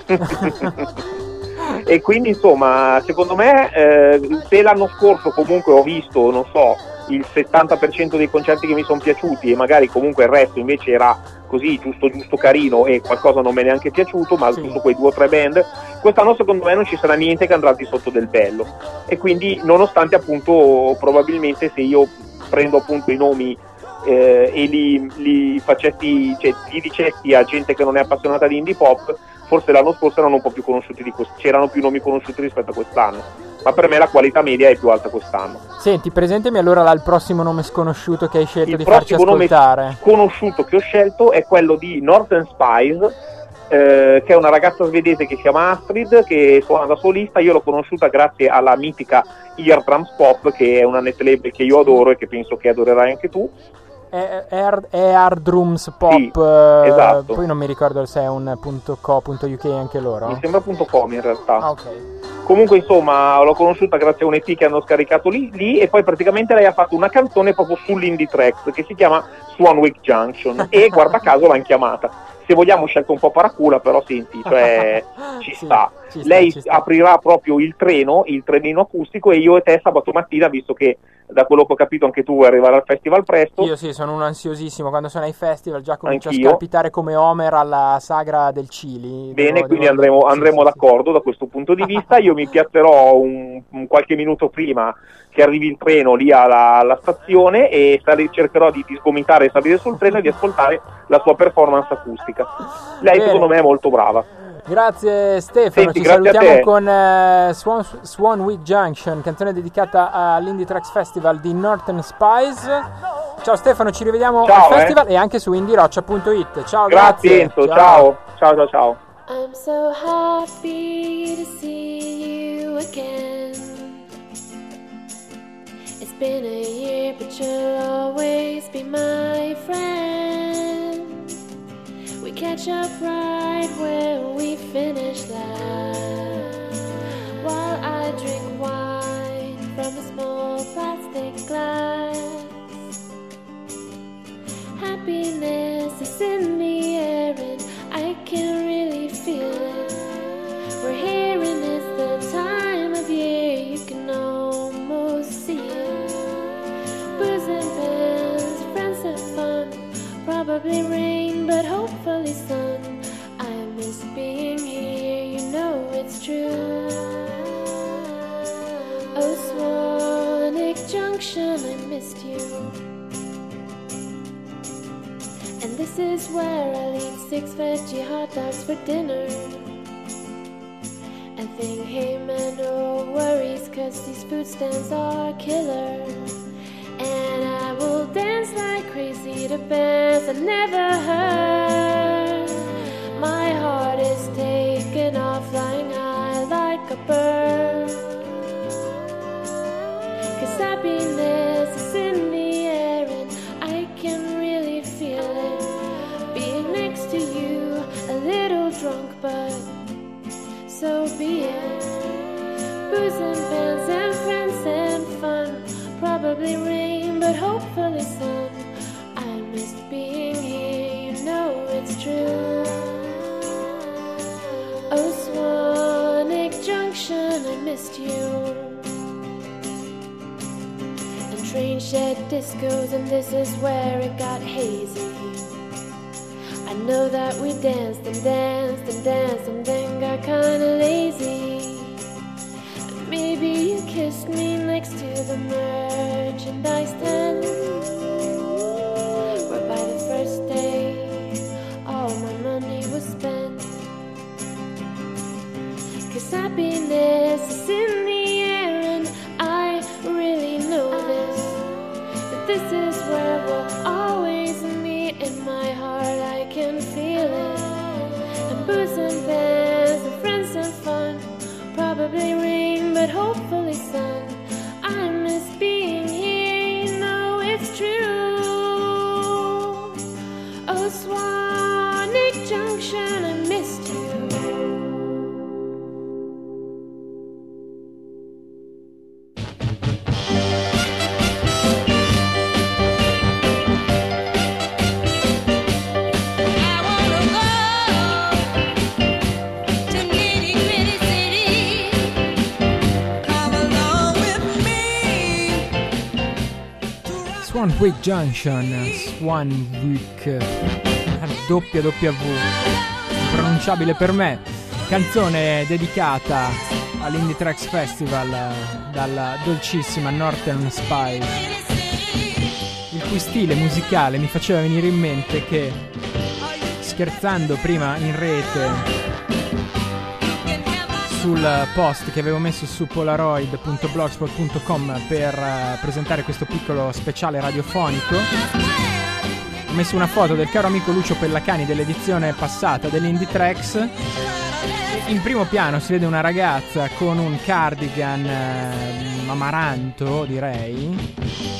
S6: E quindi insomma, secondo me, eh, se l'anno scorso comunque ho visto, non so, il settanta per cento dei concerti che mi sono piaciuti e magari comunque il resto invece era così giusto giusto carino e qualcosa non mi è neanche piaciuto, ma sì. giusto quei due o tre band, quest'anno secondo me non ci sarà niente che andrà al di sotto del bello. E quindi, nonostante appunto probabilmente se io prendo appunto i nomi eh, e li, li facessi, cioè li dicessi a gente che non è appassionata di indie pop, forse l'anno scorso erano un po' più conosciuti di quest- c'erano più nomi conosciuti rispetto a quest'anno, ma per me la qualità media è più alta quest'anno.
S3: Senti, presentami allora là il prossimo nome sconosciuto che hai scelto
S6: il
S3: di farci ascoltare.
S6: Il prossimo nome sconosciuto che ho scelto è quello di Northern Spies, eh, che è una ragazza svedese che si chiama Astrid, che suona da solista. Io l'ho conosciuta grazie alla mitica Eardrums Pop, che è una net label che io adoro e che penso che adorerai anche tu.
S3: Eardrums Pop,
S6: sì, esatto.
S3: Poi non mi ricordo se è un .co.uk anche loro.
S6: Mi sembra .com in realtà.
S3: Ah, ok.
S6: Comunque insomma l'ho conosciuta grazie a un E P che hanno scaricato lì, lì e poi praticamente lei ha fatto una canzone proprio sull'Indie Tracks che si chiama Swanwick Junction e guarda caso l'hanno chiamata. Se vogliamo scelto un po' paracula, però senti, cioè ci
S3: sì,
S6: sta.
S3: ci sta.
S6: Lei
S3: ci sta.
S6: aprirà proprio il treno, il trenino acustico, e io e te sabato mattina, visto che da quello che ho capito anche tu vuoi arrivare al festival presto.
S3: Io sì, sono un ansiosissimo, quando sono ai festival già comincio
S6: Anch'io.
S3: a scalpitare come Homer alla sagra del Cili.
S6: Bene,
S3: devo,
S6: quindi
S3: devo...
S6: andremo,
S3: sì,
S6: andremo
S3: sì,
S6: d'accordo sì. Da questo punto di vista. Io mi piazzerò un, un qualche minuto prima che arrivi il treno lì alla, alla stazione e sali, cercherò di, di sgomitare e salire sul treno e di ascoltare la sua performance acustica. Lei
S3: Bene.
S6: Secondo me è molto brava.
S3: Grazie Stefano,
S6: Senti,
S3: ci
S6: grazie
S3: salutiamo con uh, Swan, Swanwick Junction, canzone dedicata all'Indie Tracks Festival di Northern Spies. Ciao Stefano, ci rivediamo
S6: ciao,
S3: al festival
S6: eh.
S3: e anche su indie roccia punto it. Ciao,
S6: grazie. Enzo, ciao. Ciao, ciao, ciao.
S7: I'm so happy to see you again. It's been a year, but you'll always be my friend. We catch up right where we finished last, while I drink wine from a small plastic glass. Happiness is in the air and I can really feel it. We're here and it's the time of year you can almost see it. Booze and pens, friends and fun, probably rain but hopefully sun. I miss being here, you know it's true. Oh Swanwick Junction, I missed you. And this is where I'll eat six veggie hot dogs for dinner and think, hey man, no worries, cause these food stands are killer. And I will dance like crazy to bands I never heard. My heart is taken off, flying high like a bird. Cause happiness is in the air and I can really feel it. Being next to you, a little drunk, but so be it. Booze and bands and friends and fun, probably rain, but hopefully sun. I missed being here, you know it's true. Oh Swanwick Junction, I missed you. And train shed discos, and this is where it got hazy. I know that we danced and danced and danced and then got kinda lazy. And maybe you kissed me next to the merchandise tent, where by the first day all my money was spent. happiness is in the air, and I really know this, that this is where we'll always meet. In my heart I can feel it, and booze and bands and friends and fun, probably rain but hopefully sun. I miss being here, you know it's true. Oh, Swanwick Junction, I missed you.
S3: Swanwick Junction, Swanwick, doppia W, impronunciabile per me, canzone dedicata all'Indie Tracks Festival dalla dolcissima Northern Spice, il cui stile musicale mi faceva venire in mente che, scherzando prima in rete sul post che avevo messo su polaroid punto blogspot punto com per uh, presentare questo piccolo speciale radiofonico, ho messo una foto del caro amico Lucio Pellacani dell'edizione passata dell'Indie Tracks. In primo piano si vede una ragazza con un cardigan uh, amaranto, direi,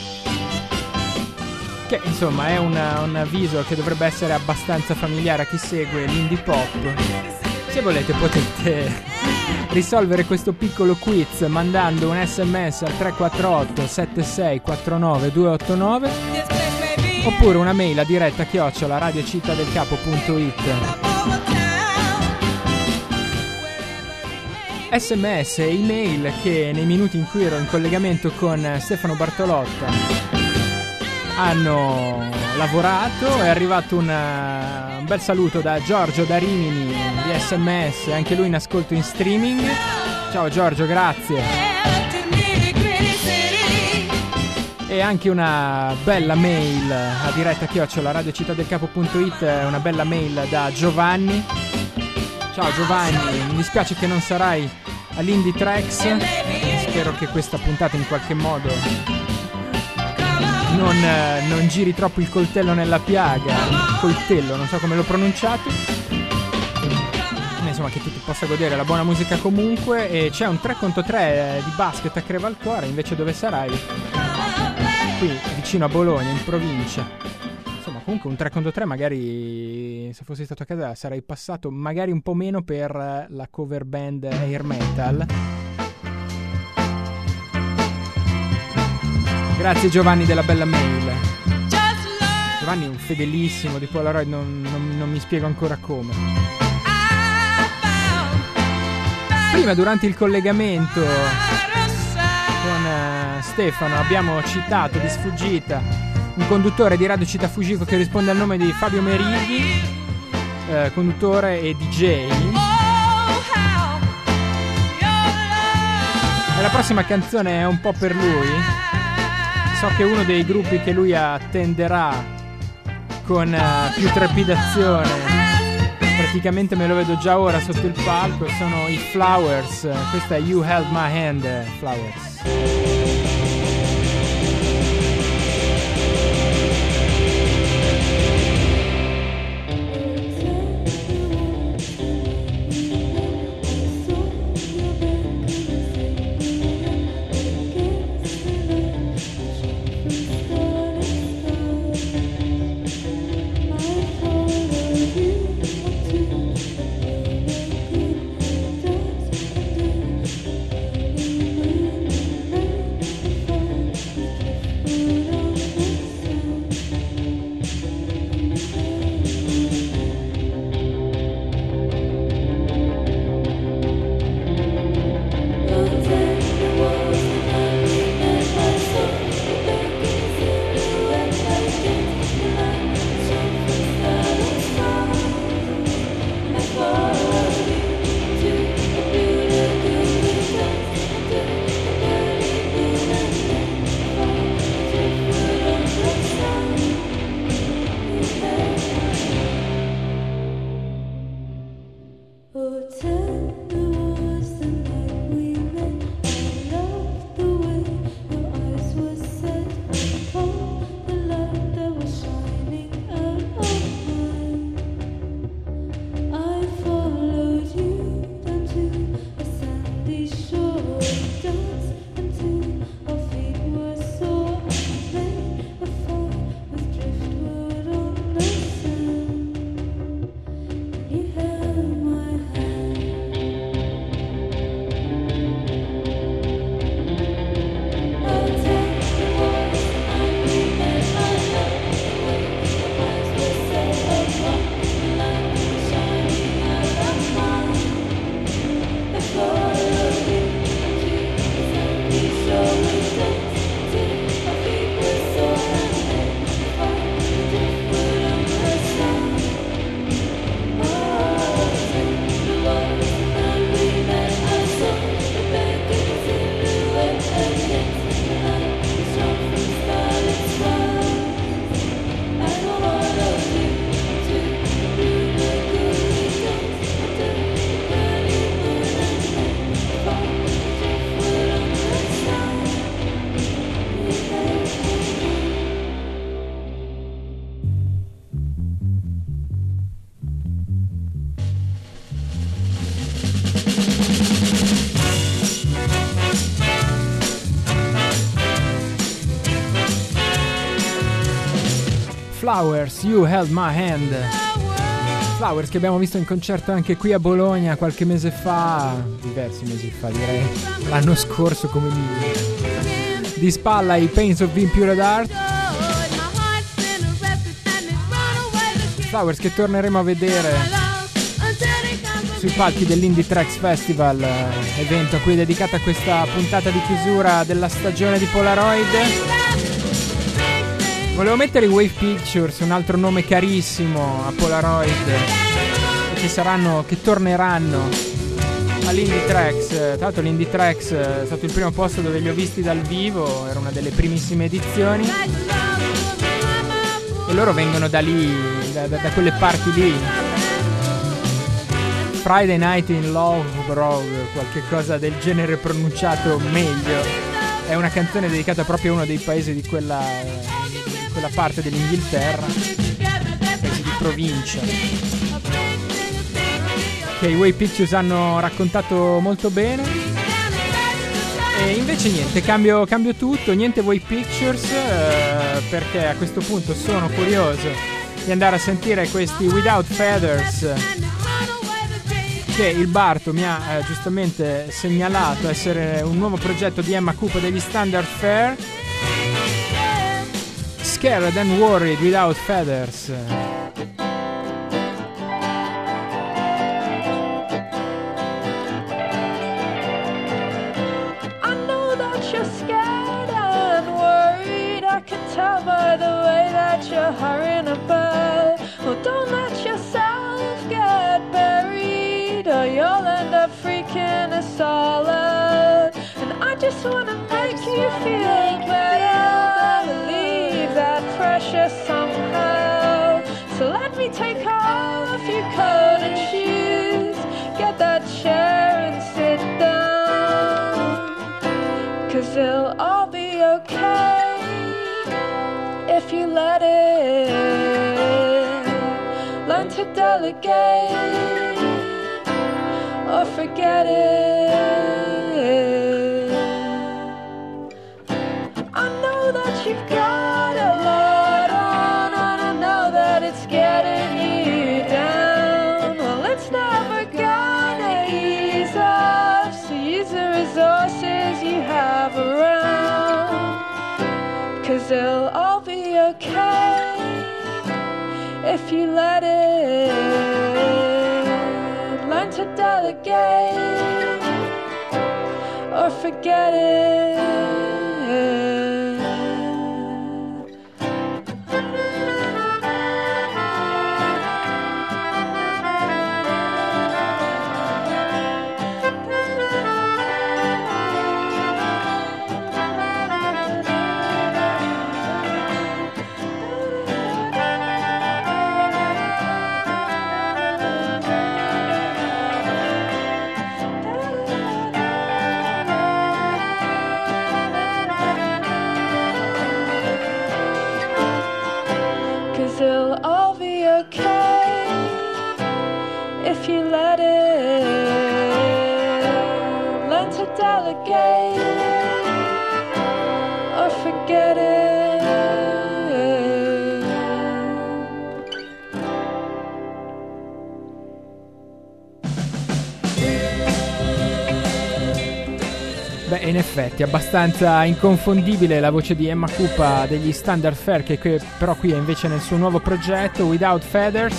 S3: che insomma è una, un visual che dovrebbe essere abbastanza familiare a chi segue l'indie pop. Se volete potete risolvere questo piccolo quiz mandando un sms al tre quattro otto sette sei quattro nove due otto nove oppure una mail a diretta chiocciola radiocittadelcapo punto it. Sms e email che nei minuti in cui ero in collegamento con Stefano Bartolotta hanno lavorato. È arrivato una, un bel saluto da Giorgio da Rimini di sms, anche lui in ascolto in streaming. Ciao Giorgio, grazie. E anche una bella mail a diretta chiocciola radiocittadelcapo punto it, una bella mail da Giovanni. Ciao Giovanni, mi dispiace che non sarai all'Indie Tracks, spero che questa puntata in qualche modo Non, non giri troppo il coltello nella piaga, il coltello, non so come l'ho pronunciato. Insomma, che tu ti possa godere la buona musica comunque. E c'è un tre contro tre di basket a Crevalcore, invece dove sarai? Qui, vicino a Bologna, in provincia. Insomma, comunque un tre contro tre magari, se fossi stato a casa, sarei passato magari un po' meno per la cover band Air Metal. Grazie Giovanni della bella mail. Giovanni è un fedelissimo di Polaroid, non, non, non mi spiego ancora come. Prima, durante il collegamento con uh, Stefano, abbiamo citato di sfuggita un conduttore di Radio Città Fujiko che risponde al nome di Fabio Merighi, uh, conduttore e D J. E la prossima canzone è un po' per lui. So che uno dei gruppi che lui attenderà con uh, più trepidazione, praticamente me lo vedo già ora sotto il palco, sono i Flowers. Questa è You Held My Hand, Flowers.
S7: Thank you.
S3: Flowers, You Held My Hand. Flowers che abbiamo visto in concerto anche qui a Bologna qualche mese fa, diversi mesi fa direi, l'anno scorso come minimo. Di spalla i Pains of Impure Heart. Flowers che torneremo a vedere sui palchi dell'Indie Tracks Festival, evento a cui è dedicata questa puntata di chiusura della stagione di Polaroid. Volevo mettere i Wave Pictures, un altro nome carissimo a Polaroid, che saranno, che torneranno all'Indie Tracks. Tra l'altro l'Indie Tracks è stato il primo posto dove li ho visti dal vivo, era una delle primissime edizioni e loro vengono da lì, da, da, da quelle parti lì. Friday Night in Love, qualche cosa del genere pronunciato meglio. È una canzone dedicata proprio a uno dei paesi di quella, di quella parte dell'Inghilterra, paesi di provincia, che i Way Pictures hanno raccontato molto bene. E invece niente, cambio, cambio tutto, niente Way Pictures, eh, perché a questo punto sono curioso di andare a sentire questi Without Feathers, che il Barto mi ha eh, giustamente segnalato essere un nuovo progetto di Emma Cooper degli Standard Fare. Scared and Worried Without Feathers.
S7: I know that you're scared and worried. I can tell by the way that you're hurrying about. Well, don't let yourself get buried, or you'll end up freaking us all out. And I just wanna make you feel better, relieve that pressure somehow. So let me take off your coat and shoes, get that chair and sit down. 'Cause it'll all be okay if you let it. Learn to delegate or forget it. I know that you've got a lot on, and I know that it's getting you down. Well, it's never gonna ease up, so use the resources you have around. 'Cause it'll all be okay if you let it. Learn to delegate or forget it. It'll all be okay if you let it. Learn to delegate or forget it.
S3: Beh, in effetti abbastanza inconfondibile la voce di Emma Cooper degli Standard Fare, che, che però qui è invece nel suo nuovo progetto Without Feathers,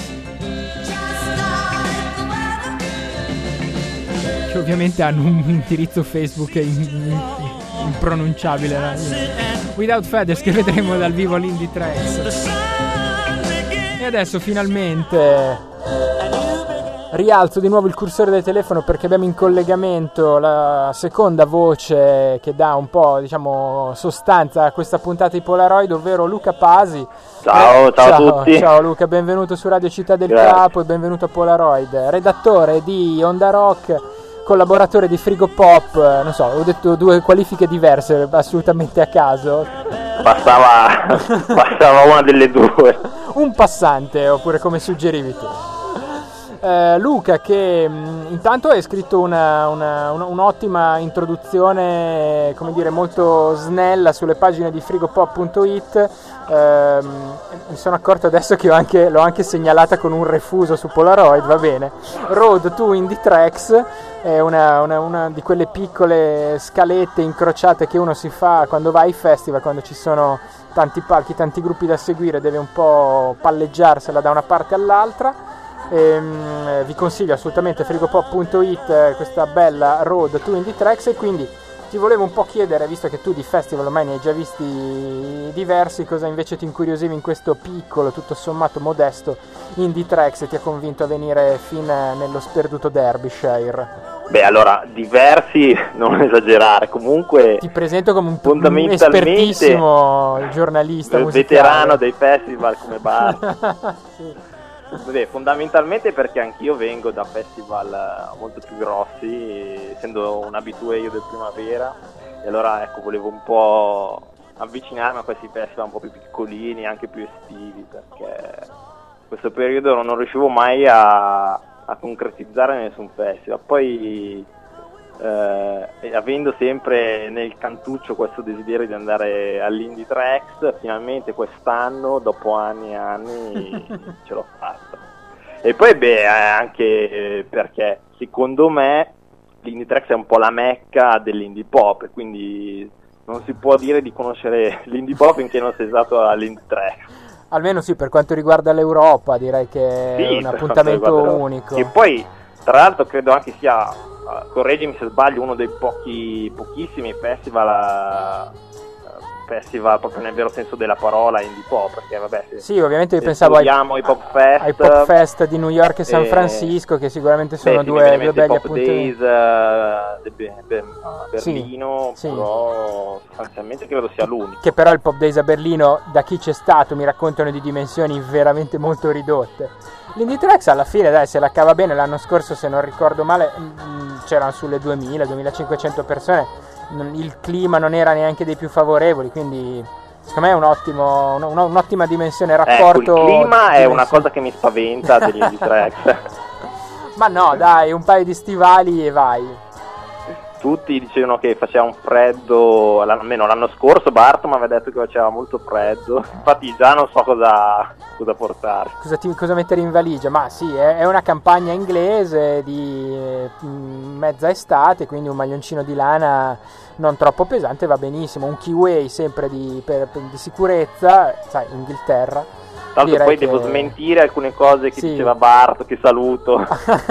S3: che ovviamente hanno un indirizzo Facebook in, in, impronunciabile, no? Without Feathers, che vedremo dal vivo all'Indie Tracks. E adesso finalmente rialzo di nuovo il cursore del telefono perché abbiamo in collegamento la seconda voce che dà un po', diciamo, sostanza a questa puntata di Polaroid, ovvero Luca Pasi.
S6: Ciao,
S3: eh,
S6: ciao,
S3: ciao
S6: a tutti.
S3: Ciao Luca, benvenuto su Radio Città del
S6: Grazie.
S3: Capo e benvenuto a Polaroid. Redattore di Onda Rock, collaboratore di Frigo Pop, non so, ho detto due qualifiche diverse assolutamente a caso.
S6: Passava, passava una delle due.
S3: Un passante, oppure come suggerivi tu. Uh, Luca, che mh, intanto hai scritto una, una, una, un'ottima introduzione, come dire, molto snella sulle pagine di frigopop punto it, Ehm, mi sono accorto adesso che ho anche, l'ho anche segnalata con un refuso su Polaroid, va bene. Road to Indie Tracks è una, una, una di quelle piccole scalette incrociate che uno si fa quando va ai festival, quando ci sono tanti palchi, tanti gruppi da seguire, deve un po' palleggiarsela da una parte all'altra. Ehm, vi consiglio assolutamente frigopop punto it, eh, questa bella Road to Indie Tracks. E quindi ti volevo un po' chiedere, visto che tu di festival ormai ne hai già visti diversi, cosa invece ti incuriosiva in questo piccolo, tutto sommato modesto Indie Tracks e ti ha convinto a venire fin nello sperduto Derbyshire?
S6: Beh, allora, diversi, non esagerare, comunque
S3: Ti presento come un, un
S6: fondamentalmente
S3: espertissimo giornalista
S6: il
S3: musicale.
S6: veterano dei festival come Bar.
S3: Sì.
S6: Beh, fondamentalmente perché anch'io vengo da festival eh, molto più grossi, essendo un abitué io del Primavera, e allora ecco, volevo un po' avvicinarmi a questi festival un po' più piccolini, anche più estivi, perché in questo periodo non riuscivo mai a, a concretizzare nessun festival. Poi eh, avendo sempre nel cantuccio questo desiderio di andare all'Indie Tracks, finalmente quest'anno, dopo anni e anni, ce l'ho fatta. E poi beh, anche perché secondo me l'Indie Tracks è un po' la mecca dell'indie pop, quindi non si può dire di conoscere l'indie pop finché non sei stato all'Indie Tracks.
S3: Almeno sì, per quanto riguarda l'Europa direi che
S6: Sì,
S3: è un
S6: per
S3: appuntamento
S6: quanto riguarda-
S3: unico.
S6: E poi, tra l'altro, credo anche sia, uh, correggimi se sbaglio, uno dei pochi, pochissimi festival, uh, festival proprio nel vero senso della parola indie pop, perché vabbè, se,
S3: Sì, ovviamente io
S6: se
S3: pensavo ai,
S6: studiamo i pop fest,
S3: ai Pop Fest di New York e San
S6: eh,
S3: Francisco, che sicuramente sono
S6: beh, sì, mi
S3: due,
S6: viene in
S3: due
S6: mente
S3: belli
S6: i Pop Days
S3: appuntamenti.
S6: uh, di Be- Be- Berlino,
S3: sì.
S6: però sostanzialmente credo sia l'unico.
S3: Che però il Pop Days a Berlino, da chi c'è stato, mi raccontano di dimensioni veramente molto ridotte. L'Indie Tracks alla fine dai, se la cava bene. L'anno scorso, se non ricordo male, mh, c'erano sulle duemila duemilacinquecento persone, non- il clima non era neanche dei più favorevoli, quindi secondo me è un ottimo, un- un- un'ottima dimensione, rapporto.
S6: Ecco, il clima è
S3: dimensione.
S6: una cosa che mi spaventa degli Indie Tracks.
S3: Ma no, dai, un paio di stivali e vai.
S6: Tutti dicevano che faceva un freddo, almeno l'anno scorso Barton mi aveva detto che faceva molto freddo, infatti già non so cosa, cosa portare.
S3: Cosa, ti, cosa mettere in valigia? Ma sì, è, è una campagna inglese di eh, mezza estate, quindi un maglioncino di lana non troppo pesante va benissimo, un keyway sempre di, per, per- di sicurezza, sai, Inghilterra.
S6: Tanto
S3: direi
S6: poi
S3: che-
S6: devo smentire alcune cose che
S3: Sì.
S6: diceva Bart, che saluto.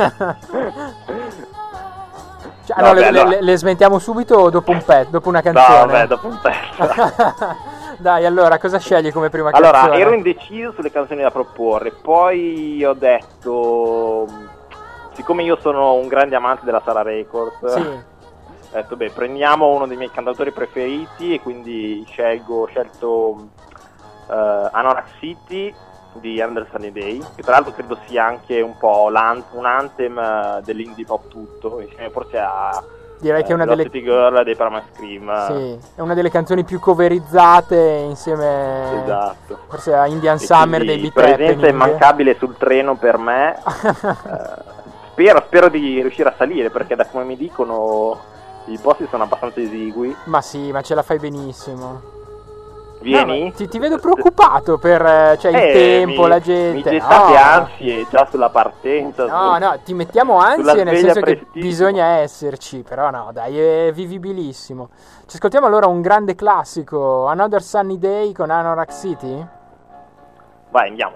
S3: Cioè,
S6: No,
S3: no, le,
S6: beh, allora-
S3: le- le smentiamo subito o dopo un pezzo, dopo una
S6: No,
S3: canzone?
S6: vabbè, dopo un pezzo.
S3: Dai, allora, cosa scegli come prima
S6: Allora,
S3: canzone?
S6: ero indeciso sulle canzoni da proporre, poi ho detto, siccome io sono un grande amante della Sala Records,
S3: Sì,
S6: ho detto, beh, prendiamo uno dei miei cantautori preferiti e quindi scelgo, ho scelto uh, Anorak City di Under Sunny Day, che tra l'altro credo sia anche un po' l'an- un anthem eh, dell'indie pop tutto, insieme forse a
S3: direi che è una delle...
S6: Velocity Girl dei Parma Scream.
S3: Sì, è una delle canzoni più coverizzate insieme
S6: Esatto.
S3: forse a Indian
S6: E
S3: Summer dei
S6: quindi
S3: Beat
S6: presenza
S3: Happening.
S6: immancabile sul treno per me. Eh, spero, spero di riuscire a salire, perché da come mi dicono i posti sono abbastanza esigui.
S3: Ma sì, ma ce la fai benissimo.
S6: Vieni?
S3: No, ma ti, ti vedo preoccupato per eh, cioè, il
S6: Eh,
S3: tempo,
S6: mi-
S3: la gente.
S6: Mi gettate
S3: No.
S6: ansie già sulla partenza.
S3: No,
S6: su-
S3: no, ti mettiamo ansie
S6: sulla
S3: nel
S6: sveglia
S3: senso che
S6: prestissima.
S3: bisogna esserci, però no, dai, è vivibilissimo. Ci ascoltiamo allora un grande classico, Another Sunny Day con Anorak City?
S6: Vai, andiamo.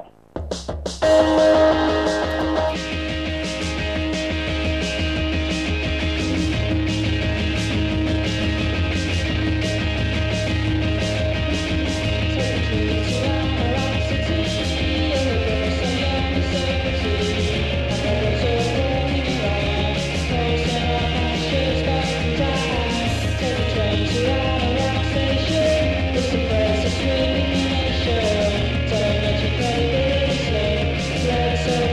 S7: Let's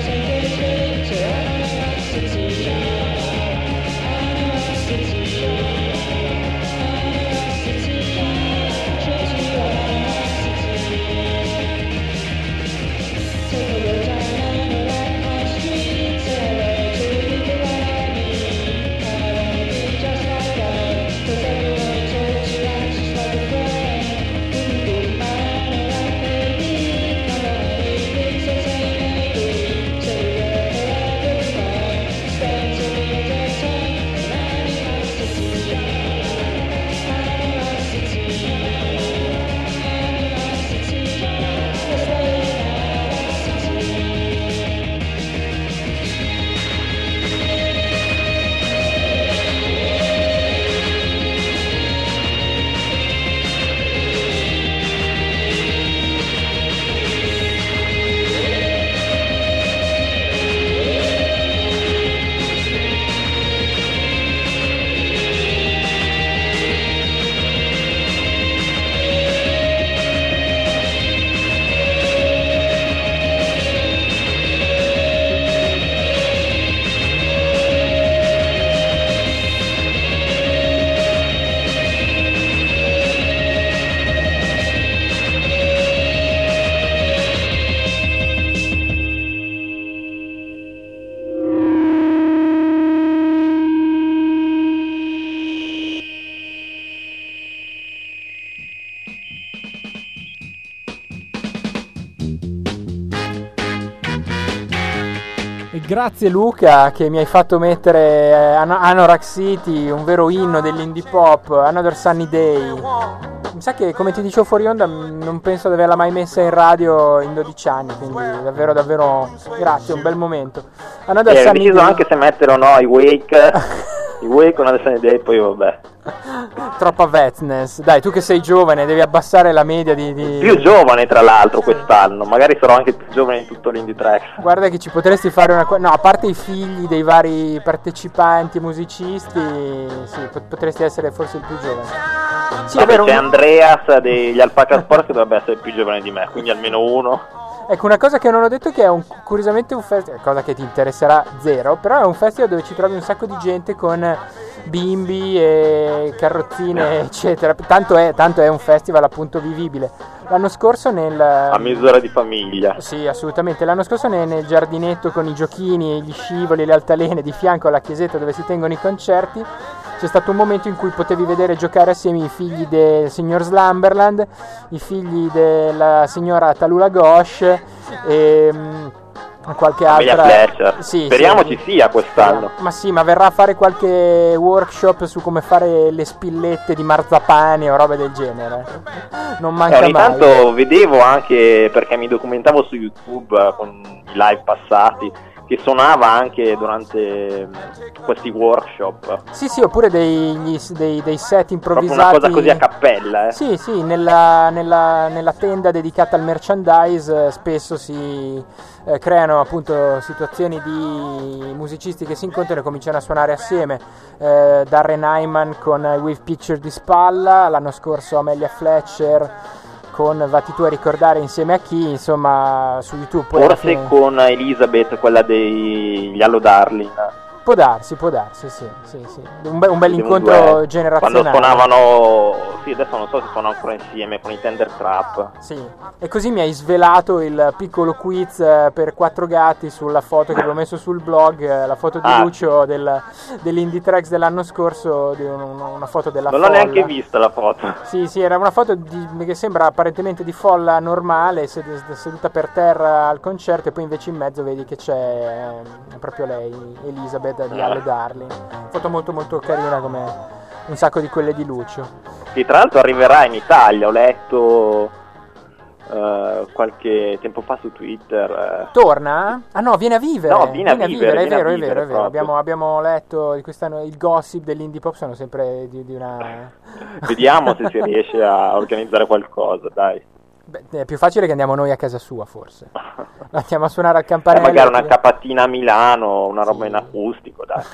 S3: E grazie Luca che mi hai fatto mettere eh, An- Anorak City, un vero inno dell'indie pop, Another Sunny Day. Mi sa che, come ti dicevo fuori onda, m- non penso di averla mai messa in radio in dodici anni, quindi davvero davvero grazie, un bel momento. Another
S6: Eh, ho
S3: Sunny
S6: deciso
S3: Day.
S6: anche se mettere o no i Wake, i Wake con Another Sunny Day, poi vabbè.
S3: Troppa vetness. Dai, tu che sei giovane devi abbassare la media di... di...
S6: Più giovane tra l'altro quest'anno, magari sarò anche più giovane in tutto l'Indie Tracks.
S3: Guarda che ci potresti fare una... No, a parte i figli dei vari partecipanti musicisti, sì, pot- potresti essere forse il più giovane. Sì, è
S6: Vabbè,
S3: vero.
S6: c'è
S3: un-
S6: Andreas degli Alpaca Sports che dovrebbe essere più giovane di me, quindi almeno uno.
S3: Ecco, una cosa che non ho detto è che è un, curiosamente un festival, cosa che ti interesserà zero, però è un festival dove ci trovi un sacco di gente con bimbi e carrozzine, eccetera. Tanto è, tanto è un festival appunto vivibile. L'anno scorso nel...
S6: A misura di famiglia.
S3: Sì, assolutamente. L'anno scorso nel, nel giardinetto con i giochini, gli scivoli e le altalene di fianco alla chiesetta dove si tengono i concerti, c'è stato un momento in cui potevi vedere giocare assieme i figli del signor Slumberland, i figli della signora Talula Ghosh e mm, qualche
S6: Amelia
S3: altra.
S6: Fletcher.
S3: Sì,
S6: Speriamo
S3: sì.
S6: ci sia quest'anno.
S3: Ma sì, ma verrà a fare qualche workshop su come fare le spillette di marzapane o robe del genere. Non
S6: Eh,
S3: manca
S6: ogni
S3: mai.
S6: tanto vedevo anche, perché mi documentavo su YouTube eh, con i live passati, che suonava anche durante mh, questi workshop.
S3: Sì, sì, oppure degli- dei, dei set
S6: Proprio
S3: improvvisati.
S6: una cosa così a cappella, eh.
S3: Sì, sì, nella, nella- nella tenda dedicata al merchandise eh, spesso si eh, creano appunto situazioni di musicisti che si incontrano e cominciano a suonare assieme. Eh, Darren Hyman con I Wave Picture di spalla, l'anno scorso Amelia Fletcher con Vatti tu a ricordare insieme a chi, insomma, su YouTube poi alla
S6: Forse
S3: fine-
S6: con Elizabeth, quella degli Allo Darling.
S3: può darsi, può darsi, sì, sì, sì. Un, be- un bel
S6: Di un
S3: incontro
S6: duetto.
S3: generazionale.
S6: Quando suonavano, sì, adesso non so se suonano ancora insieme con i Tender Trap.
S3: Sì, e così mi hai svelato il piccolo quiz eh, per quattro gatti sulla foto che avevo messo sul blog, eh, la foto di
S6: Ah.
S3: Lucio del, dell'Indie Tracks dell'anno scorso, di un- un- una foto della
S6: Non l'ho
S3: folla.
S6: neanche vista la foto.
S3: Sì, sì, era una foto di- che sembra apparentemente di folla normale, sed- seduta per terra al concerto, e poi invece in mezzo vedi che c'è eh, proprio lei, Elizabeth di
S6: Ah.
S3: Allo Darling. Foto molto molto carina, come un sacco di quelle di Lucio.
S6: Che tra l'altro arriverà in Italia, ho letto eh, qualche tempo fa su Twitter. eh.
S3: Torna? Ah no, viene a vivere.
S6: No, viene a vivere,
S3: è
S6: viene a
S3: vero, è
S6: vivere
S3: vero, è vero.
S6: proprio.
S3: Abbiamo, abbiamo letto di quest'anno il gossip dell'indie pop, sono sempre di, di una...
S6: Vediamo se si riesce a organizzare qualcosa, dai.
S3: Beh, è più facile che andiamo noi a casa sua, forse. Andiamo a suonare al
S6: Eh,
S3: campanello.
S6: magari una capatina a Milano, una roba
S3: Sì.
S6: in acustico, dai.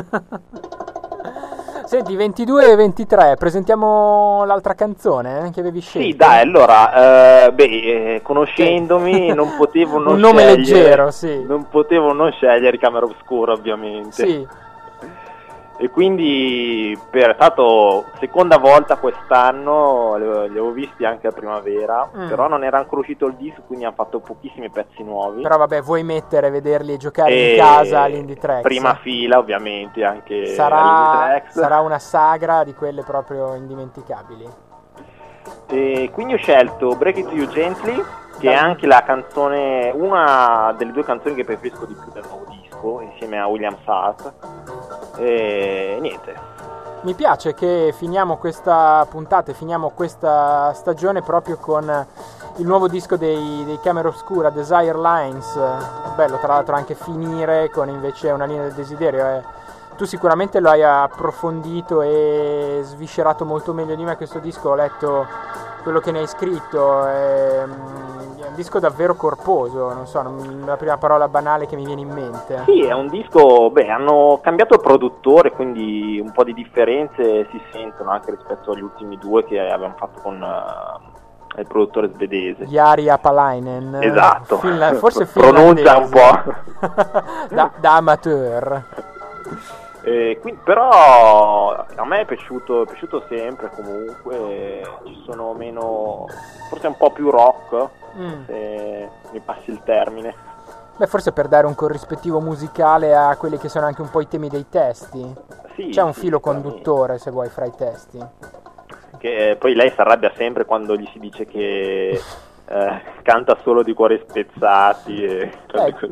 S3: Senti, ventidue e ventitré, presentiamo l'altra canzone eh, che avevi scelto.
S6: Sì, dai, allora, eh, beh, eh, conoscendomi non potevo non
S3: Un nome
S6: scegliere,
S3: leggero, sì.
S6: Non potevo non scegliere Camera Obscura, ovviamente.
S3: Sì,
S6: E quindi, per è stato seconda volta quest'anno, li li avevo visti anche a primavera,
S3: Mm.
S6: però non era ancora uscito il disco, quindi hanno fatto pochissimi pezzi nuovi.
S3: però vabbè, vuoi mettere, vederli e giocare
S6: E
S3: in casa all'Indie Tracks?
S6: prima fila, ovviamente, anche all'Indie
S3: sarà,
S6: Tracks.
S3: sarà una sagra di quelle proprio indimenticabili.
S6: E quindi ho scelto Break It To You Gently, che
S3: Dai.
S6: è anche la canzone, una delle due canzoni che preferisco di più del nuovo disco, insieme a William Hart. E niente.
S3: Mi piace che finiamo questa puntata e finiamo questa stagione proprio con il nuovo disco dei, dei Camera Obscura, Desire Lines. Bello tra l'altro anche finire con invece Una linea del desiderio. eh. Tu sicuramente lo hai approfondito e sviscerato molto meglio di me questo disco, ho letto quello che ne hai scritto, è, è un disco davvero corposo, non so, non- la prima parola banale che mi viene in mente.
S6: Sì, è un disco, beh, hanno cambiato il produttore, quindi un po' di differenze si sentono anche rispetto agli ultimi due che avevamo fatto con eh, il produttore svedese.
S3: Jari Apalainen.
S6: Esatto.
S3: Finla- forse
S6: Pronuncia un
S3: finlandese. da, da amateur.
S6: Eh, quindi, però a me è piaciuto, è piaciuto sempre comunque, ci sono meno, forse un po' più rock,
S3: Mm.
S6: se mi passi il termine.
S3: Beh, forse per dare un corrispettivo musicale a quelli che sono anche un po' i temi dei testi.
S6: Sì,
S3: C'è un
S6: sì,
S3: filo
S6: sicuramente.
S3: conduttore, se vuoi, fra i testi.
S6: Che eh, poi lei si arrabbia sempre quando gli si dice che eh, canta solo di cuori spezzati e cose
S3: Eh,
S6: così.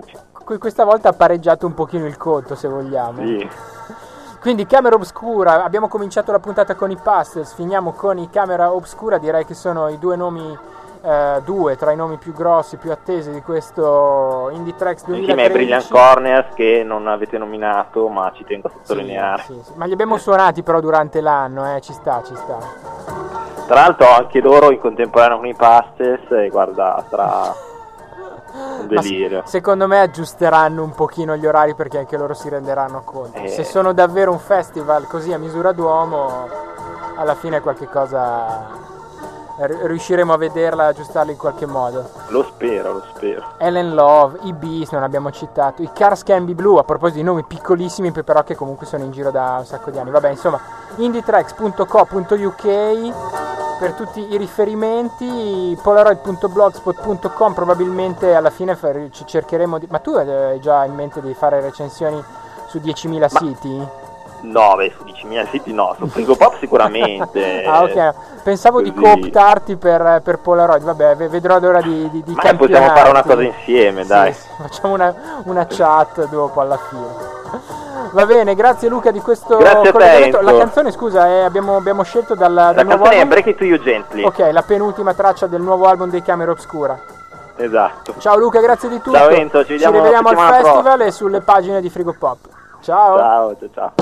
S3: que- questa volta ha pareggiato un pochino il conto, se vogliamo.
S6: Sì.
S3: Quindi Camera Obscura, abbiamo cominciato la puntata con i Pastels, finiamo con i Camera Obscura, direi che sono i due nomi, eh, due tra i nomi più grossi, più attesi di questo Indie Tracks duemilatredici.
S6: Insieme ai Brilliant Corners, che non avete nominato, ma ci tengo a sottolineare.
S3: Sì, sì, sì. Ma li abbiamo suonati però durante l'anno, eh, ci sta, ci sta.
S6: Tra l'altro anche loro in contemporanea con i Pastels, e guarda, sarà un delirio.
S3: Ma secondo me aggiusteranno un pochino gli orari, perché anche loro si renderanno conto.
S6: Eh.
S3: Se sono davvero un festival così a misura d'uomo, alla fine qualche cosa r- riusciremo a vederla e aggiustarla in qualche modo.
S6: Lo spero, lo spero.
S3: Ellen Love, i Beast non abbiamo citato, i Cars Can Be Blue, a proposito di nomi piccolissimi però che comunque sono in giro da un sacco di anni. Vabbè, insomma, indietracks punto co punto u k per tutti i riferimenti, polaroid punto blogspot punto com, probabilmente alla fine fer- ci cercheremo di... Ma tu hai già in mente di fare recensioni su diecimila
S6: Ma...
S3: siti?
S6: No, beh, su diecimila siti no, su Frigopop sicuramente.
S3: Ah, ok, pensavo
S6: Così.
S3: di cooptarti per, per Polaroid, vabbè, v- vedrò l'ora di, di, di
S6: Ma possiamo fare una cosa insieme,
S3: Sì,
S6: dai.
S3: sì, facciamo una, una chat dopo alla fine. Va bene, grazie Luca di questo
S6: Grazie a te,
S3: collegamento. La
S6: Enzo.
S3: canzone, scusa, eh, abbiamo, abbiamo scelto dal, dal
S6: La
S3: nuovo
S6: canzone è
S3: album.
S6: Break It To You Gently.
S3: Ok, la penultima traccia del nuovo album dei Camera Obscura.
S6: Esatto.
S3: Ciao Luca, grazie di tutto.
S6: Ciao Enzo, ci vediamo
S3: rivediamo al
S6: la settimana
S3: festival
S6: prossima.
S3: e sulle pagine di Frigopop. Ciao.
S6: Ciao, ciao, ciao.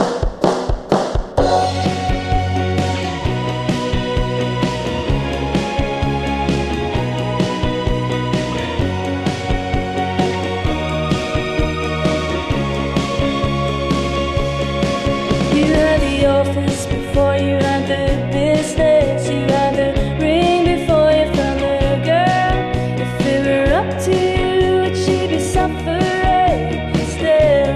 S7: You had the office before you had the business. You had the ring before you found the girl. If it were up to you, would she be suffering still?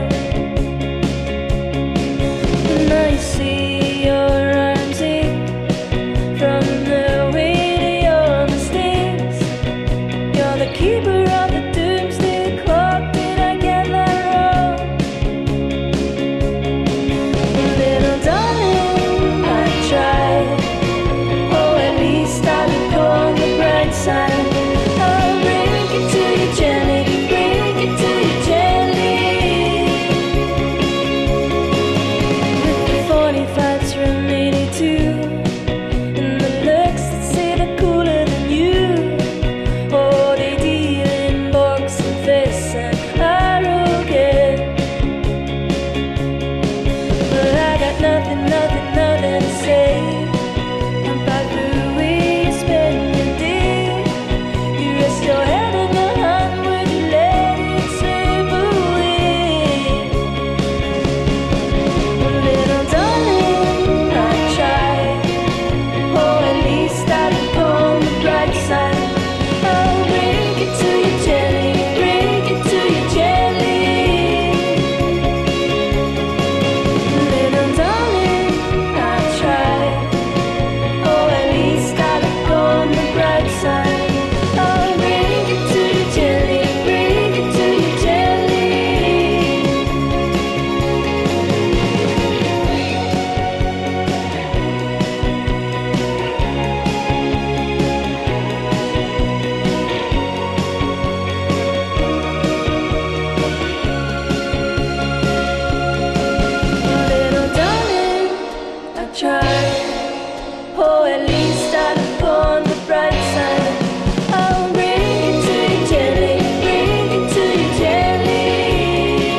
S7: Now you see your empty from the way you're on the stairs. You're the keeper of the doomsday clock. Did I get that wrong? Little darling, I tried. Oh, at least I look on the bright side. I'll bring it to you gently, bring it to you gently. With the forty-fives from eighty-two, and the looks that say they're cooler than you. Oh, they deal in books and fists and arrogant. But I got nothing, nothing, nothing to say about the way you spend your day. You rest your head in your hand, would you let it slip away? Little darling, I tried. Oh, at least I look on the bright side. I'll bring it to you gently, bring it to you gently. Little darling, I tried. Oh, at least I look on the bright side. I'll bring it to you gently, bring it to you gently. Little darling, I tried. Oh, at least I look on the bright side. I'll bring it to you gently, bring it to you gently.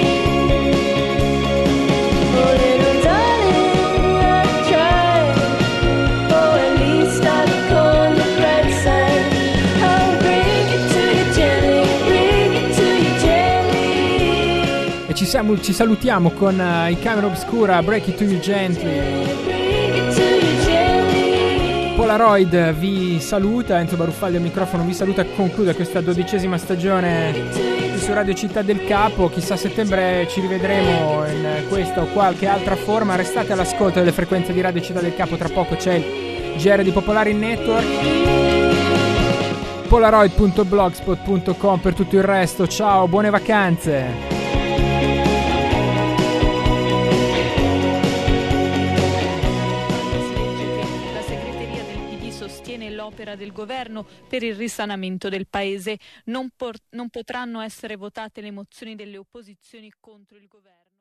S7: Oh, little darling, I tried. Oh, at least I look on the bright side. I'll bring it to you gently, bring it to you gently.
S3: E ci, siamo, ci salutiamo con uh, i Camera Obscura, Break It To You Gently.
S7: Bring it to you gently.
S3: Polaroid vi saluta, Enzo Baruffaldi al microfono vi saluta e conclude questa dodicesima stagione su Radio Città del Capo. Chissà, a settembre ci rivedremo in questa o qualche altra forma. Restate all'ascolto delle frequenze di Radio Città del Capo, tra poco c'è il G R di Popolari Network. polaroid punto blogspot punto com per tutto il resto. Ciao, buone vacanze.
S8: Si legge che la segreteria del P D sostiene l'opera l'opera del governo per il risanamento del paese. Non, por- non potranno essere votate le mozioni delle opposizioni contro il governo.